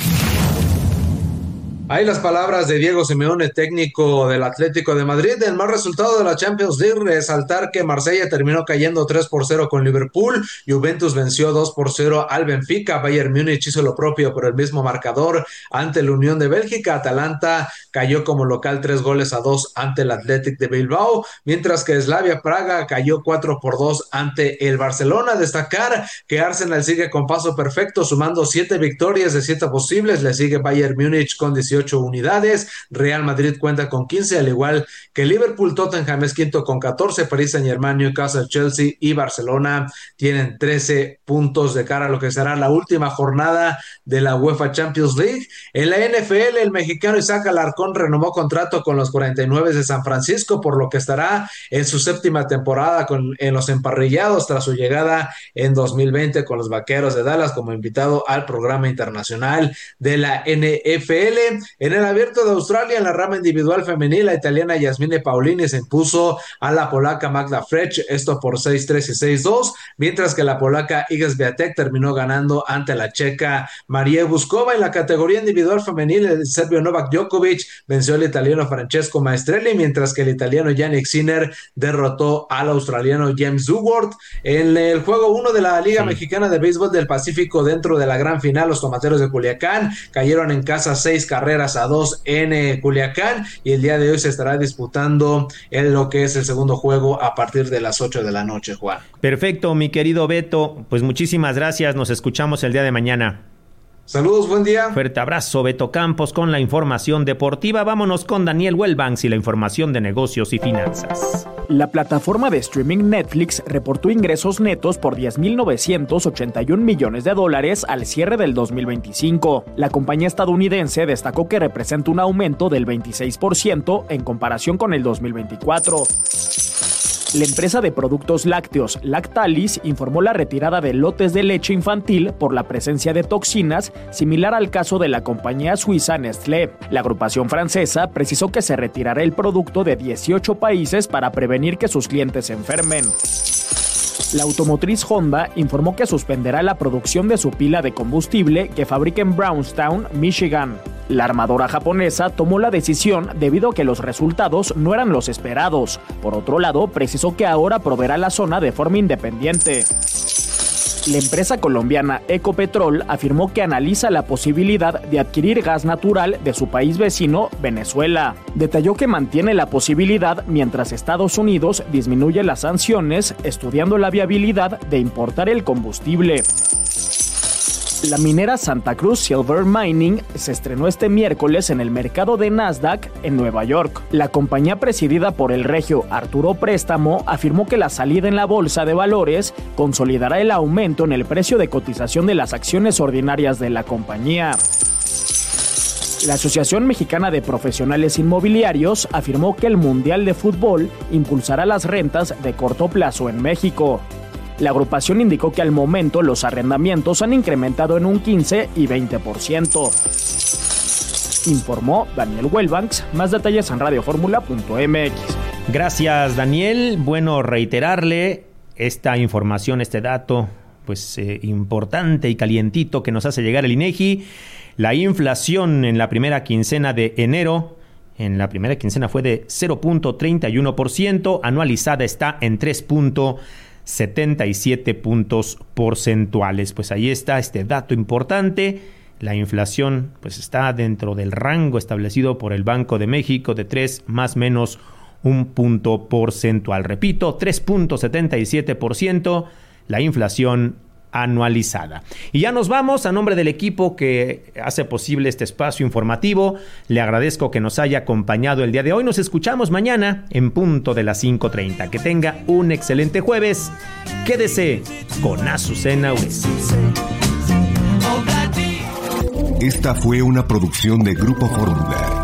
Hay las palabras de Diego Simeone, técnico del Atlético de Madrid. El mal resultado de la Champions League, resaltar que Marsella terminó cayendo tres por cero con Liverpool, Juventus venció dos por cero al Benfica, Bayern Múnich hizo lo propio por el mismo marcador ante la Unión de Bélgica, Atalanta cayó como local tres goles a dos ante el Athletic de Bilbao, mientras que Slavia Praga cayó cuatro por dos ante el Barcelona. Destacar que Arsenal sigue con paso perfecto, sumando siete victorias de siete posibles, le sigue Bayern Múnich con dieciocho unidades, Real Madrid cuenta con quince, al igual que Liverpool. Tottenham es quinto con catorce, París Saint-Germain, Newcastle, Chelsea y Barcelona tienen trece puntos de cara a lo que será la última jornada de la UEFA Champions League. En la N F L, el mexicano Isaac Alarcón renovó contrato con los cuarenta y nueve de San Francisco, por lo que estará en su séptima temporada con, en los emparrillados tras su llegada en dos mil veinte con los Vaqueros de Dallas como invitado al programa internacional de la N F L. En el Abierto de Australia, en la rama individual femenil, la italiana Yasmine Paolini se impuso a la polaca Magda Frech, esto por seis tres y seis dos, mientras que la polaca Iga Swiatek terminó ganando ante la checa María Buskova. En la categoría individual femenil, el serbio Novak Djokovic venció al italiano Francesco Maestrelli, mientras que el italiano Jannik Sinner derrotó al australiano James Woodward. En el juego uno de la Liga sí. Mexicana de Béisbol del Pacífico, dentro de la gran final, los Tomateros de Culiacán cayeron en casa seis carreras a dos en eh, Culiacán, y el día de hoy se estará disputando en lo que es el segundo juego a partir de las ocho de la noche, Juan. Perfecto, mi querido Beto, pues muchísimas gracias, nos escuchamos el día de mañana. Saludos, buen día. Fuerte abrazo, Beto Campos, con la información deportiva. Vámonos con Daniel Wellbanks y la información de negocios y finanzas. La plataforma de streaming Netflix reportó ingresos netos por diez mil novecientos ochenta y un millones de dólares al cierre del dos mil veinticinco. La compañía estadounidense destacó que representa un aumento del veintiséis por ciento en comparación con el dos mil veinticuatro. La empresa de productos lácteos Lactalis informó la retirada de lotes de leche infantil por la presencia de toxinas, similar al caso de la compañía suiza Nestlé. La agrupación francesa precisó que se retirará el producto de dieciocho países para prevenir que sus clientes se enfermen. La automotriz Honda informó que suspenderá la producción de su pila de combustible que fabrica en Brownstown, Michigan. La armadora japonesa tomó la decisión debido a que los resultados no eran los esperados. Por otro lado, precisó que ahora proveerá la zona de forma independiente. La empresa colombiana Ecopetrol afirmó que analiza la posibilidad de adquirir gas natural de su país vecino, Venezuela. Detalló que mantiene la posibilidad mientras Estados Unidos disminuye las sanciones, estudiando la viabilidad de importar el combustible. La minera Santa Cruz Silver Mining se estrenó este miércoles en el mercado de Nasdaq en Nueva York. La compañía presidida por el regio Arturo Préstamo afirmó que la salida en la bolsa de valores consolidará el aumento en el precio de cotización de las acciones ordinarias de la compañía. La Asociación Mexicana de Profesionales Inmobiliarios afirmó que el Mundial de Fútbol impulsará las rentas de corto plazo en México. La agrupación indicó que al momento los arrendamientos han incrementado en un quince y veinte por ciento. Informó Daniel Wellbanks. Más detalles en radio fórmula punto m x. Gracias, Daniel. Bueno, reiterarle esta información, este dato, pues eh, importante y calientito que nos hace llegar el INEGI. La inflación en la primera quincena de enero, en la primera quincena fue de cero punto treinta y uno por ciento, anualizada está en tres punto setenta y siete puntos porcentuales. Pues ahí está este dato importante. La inflación pues está dentro del rango establecido por el Banco de México de tres más menos un punto porcentual. Repito, tres punto setenta y siete por ciento la inflación anualizada. Y ya nos vamos. A nombre del equipo que hace posible este espacio informativo, le agradezco que nos haya acompañado el día de hoy. Nos escuchamos mañana en punto de las cinco treinta. Que tenga un excelente jueves. Quédese con Azucena Ures. Esta fue una producción de Grupo Fórmula.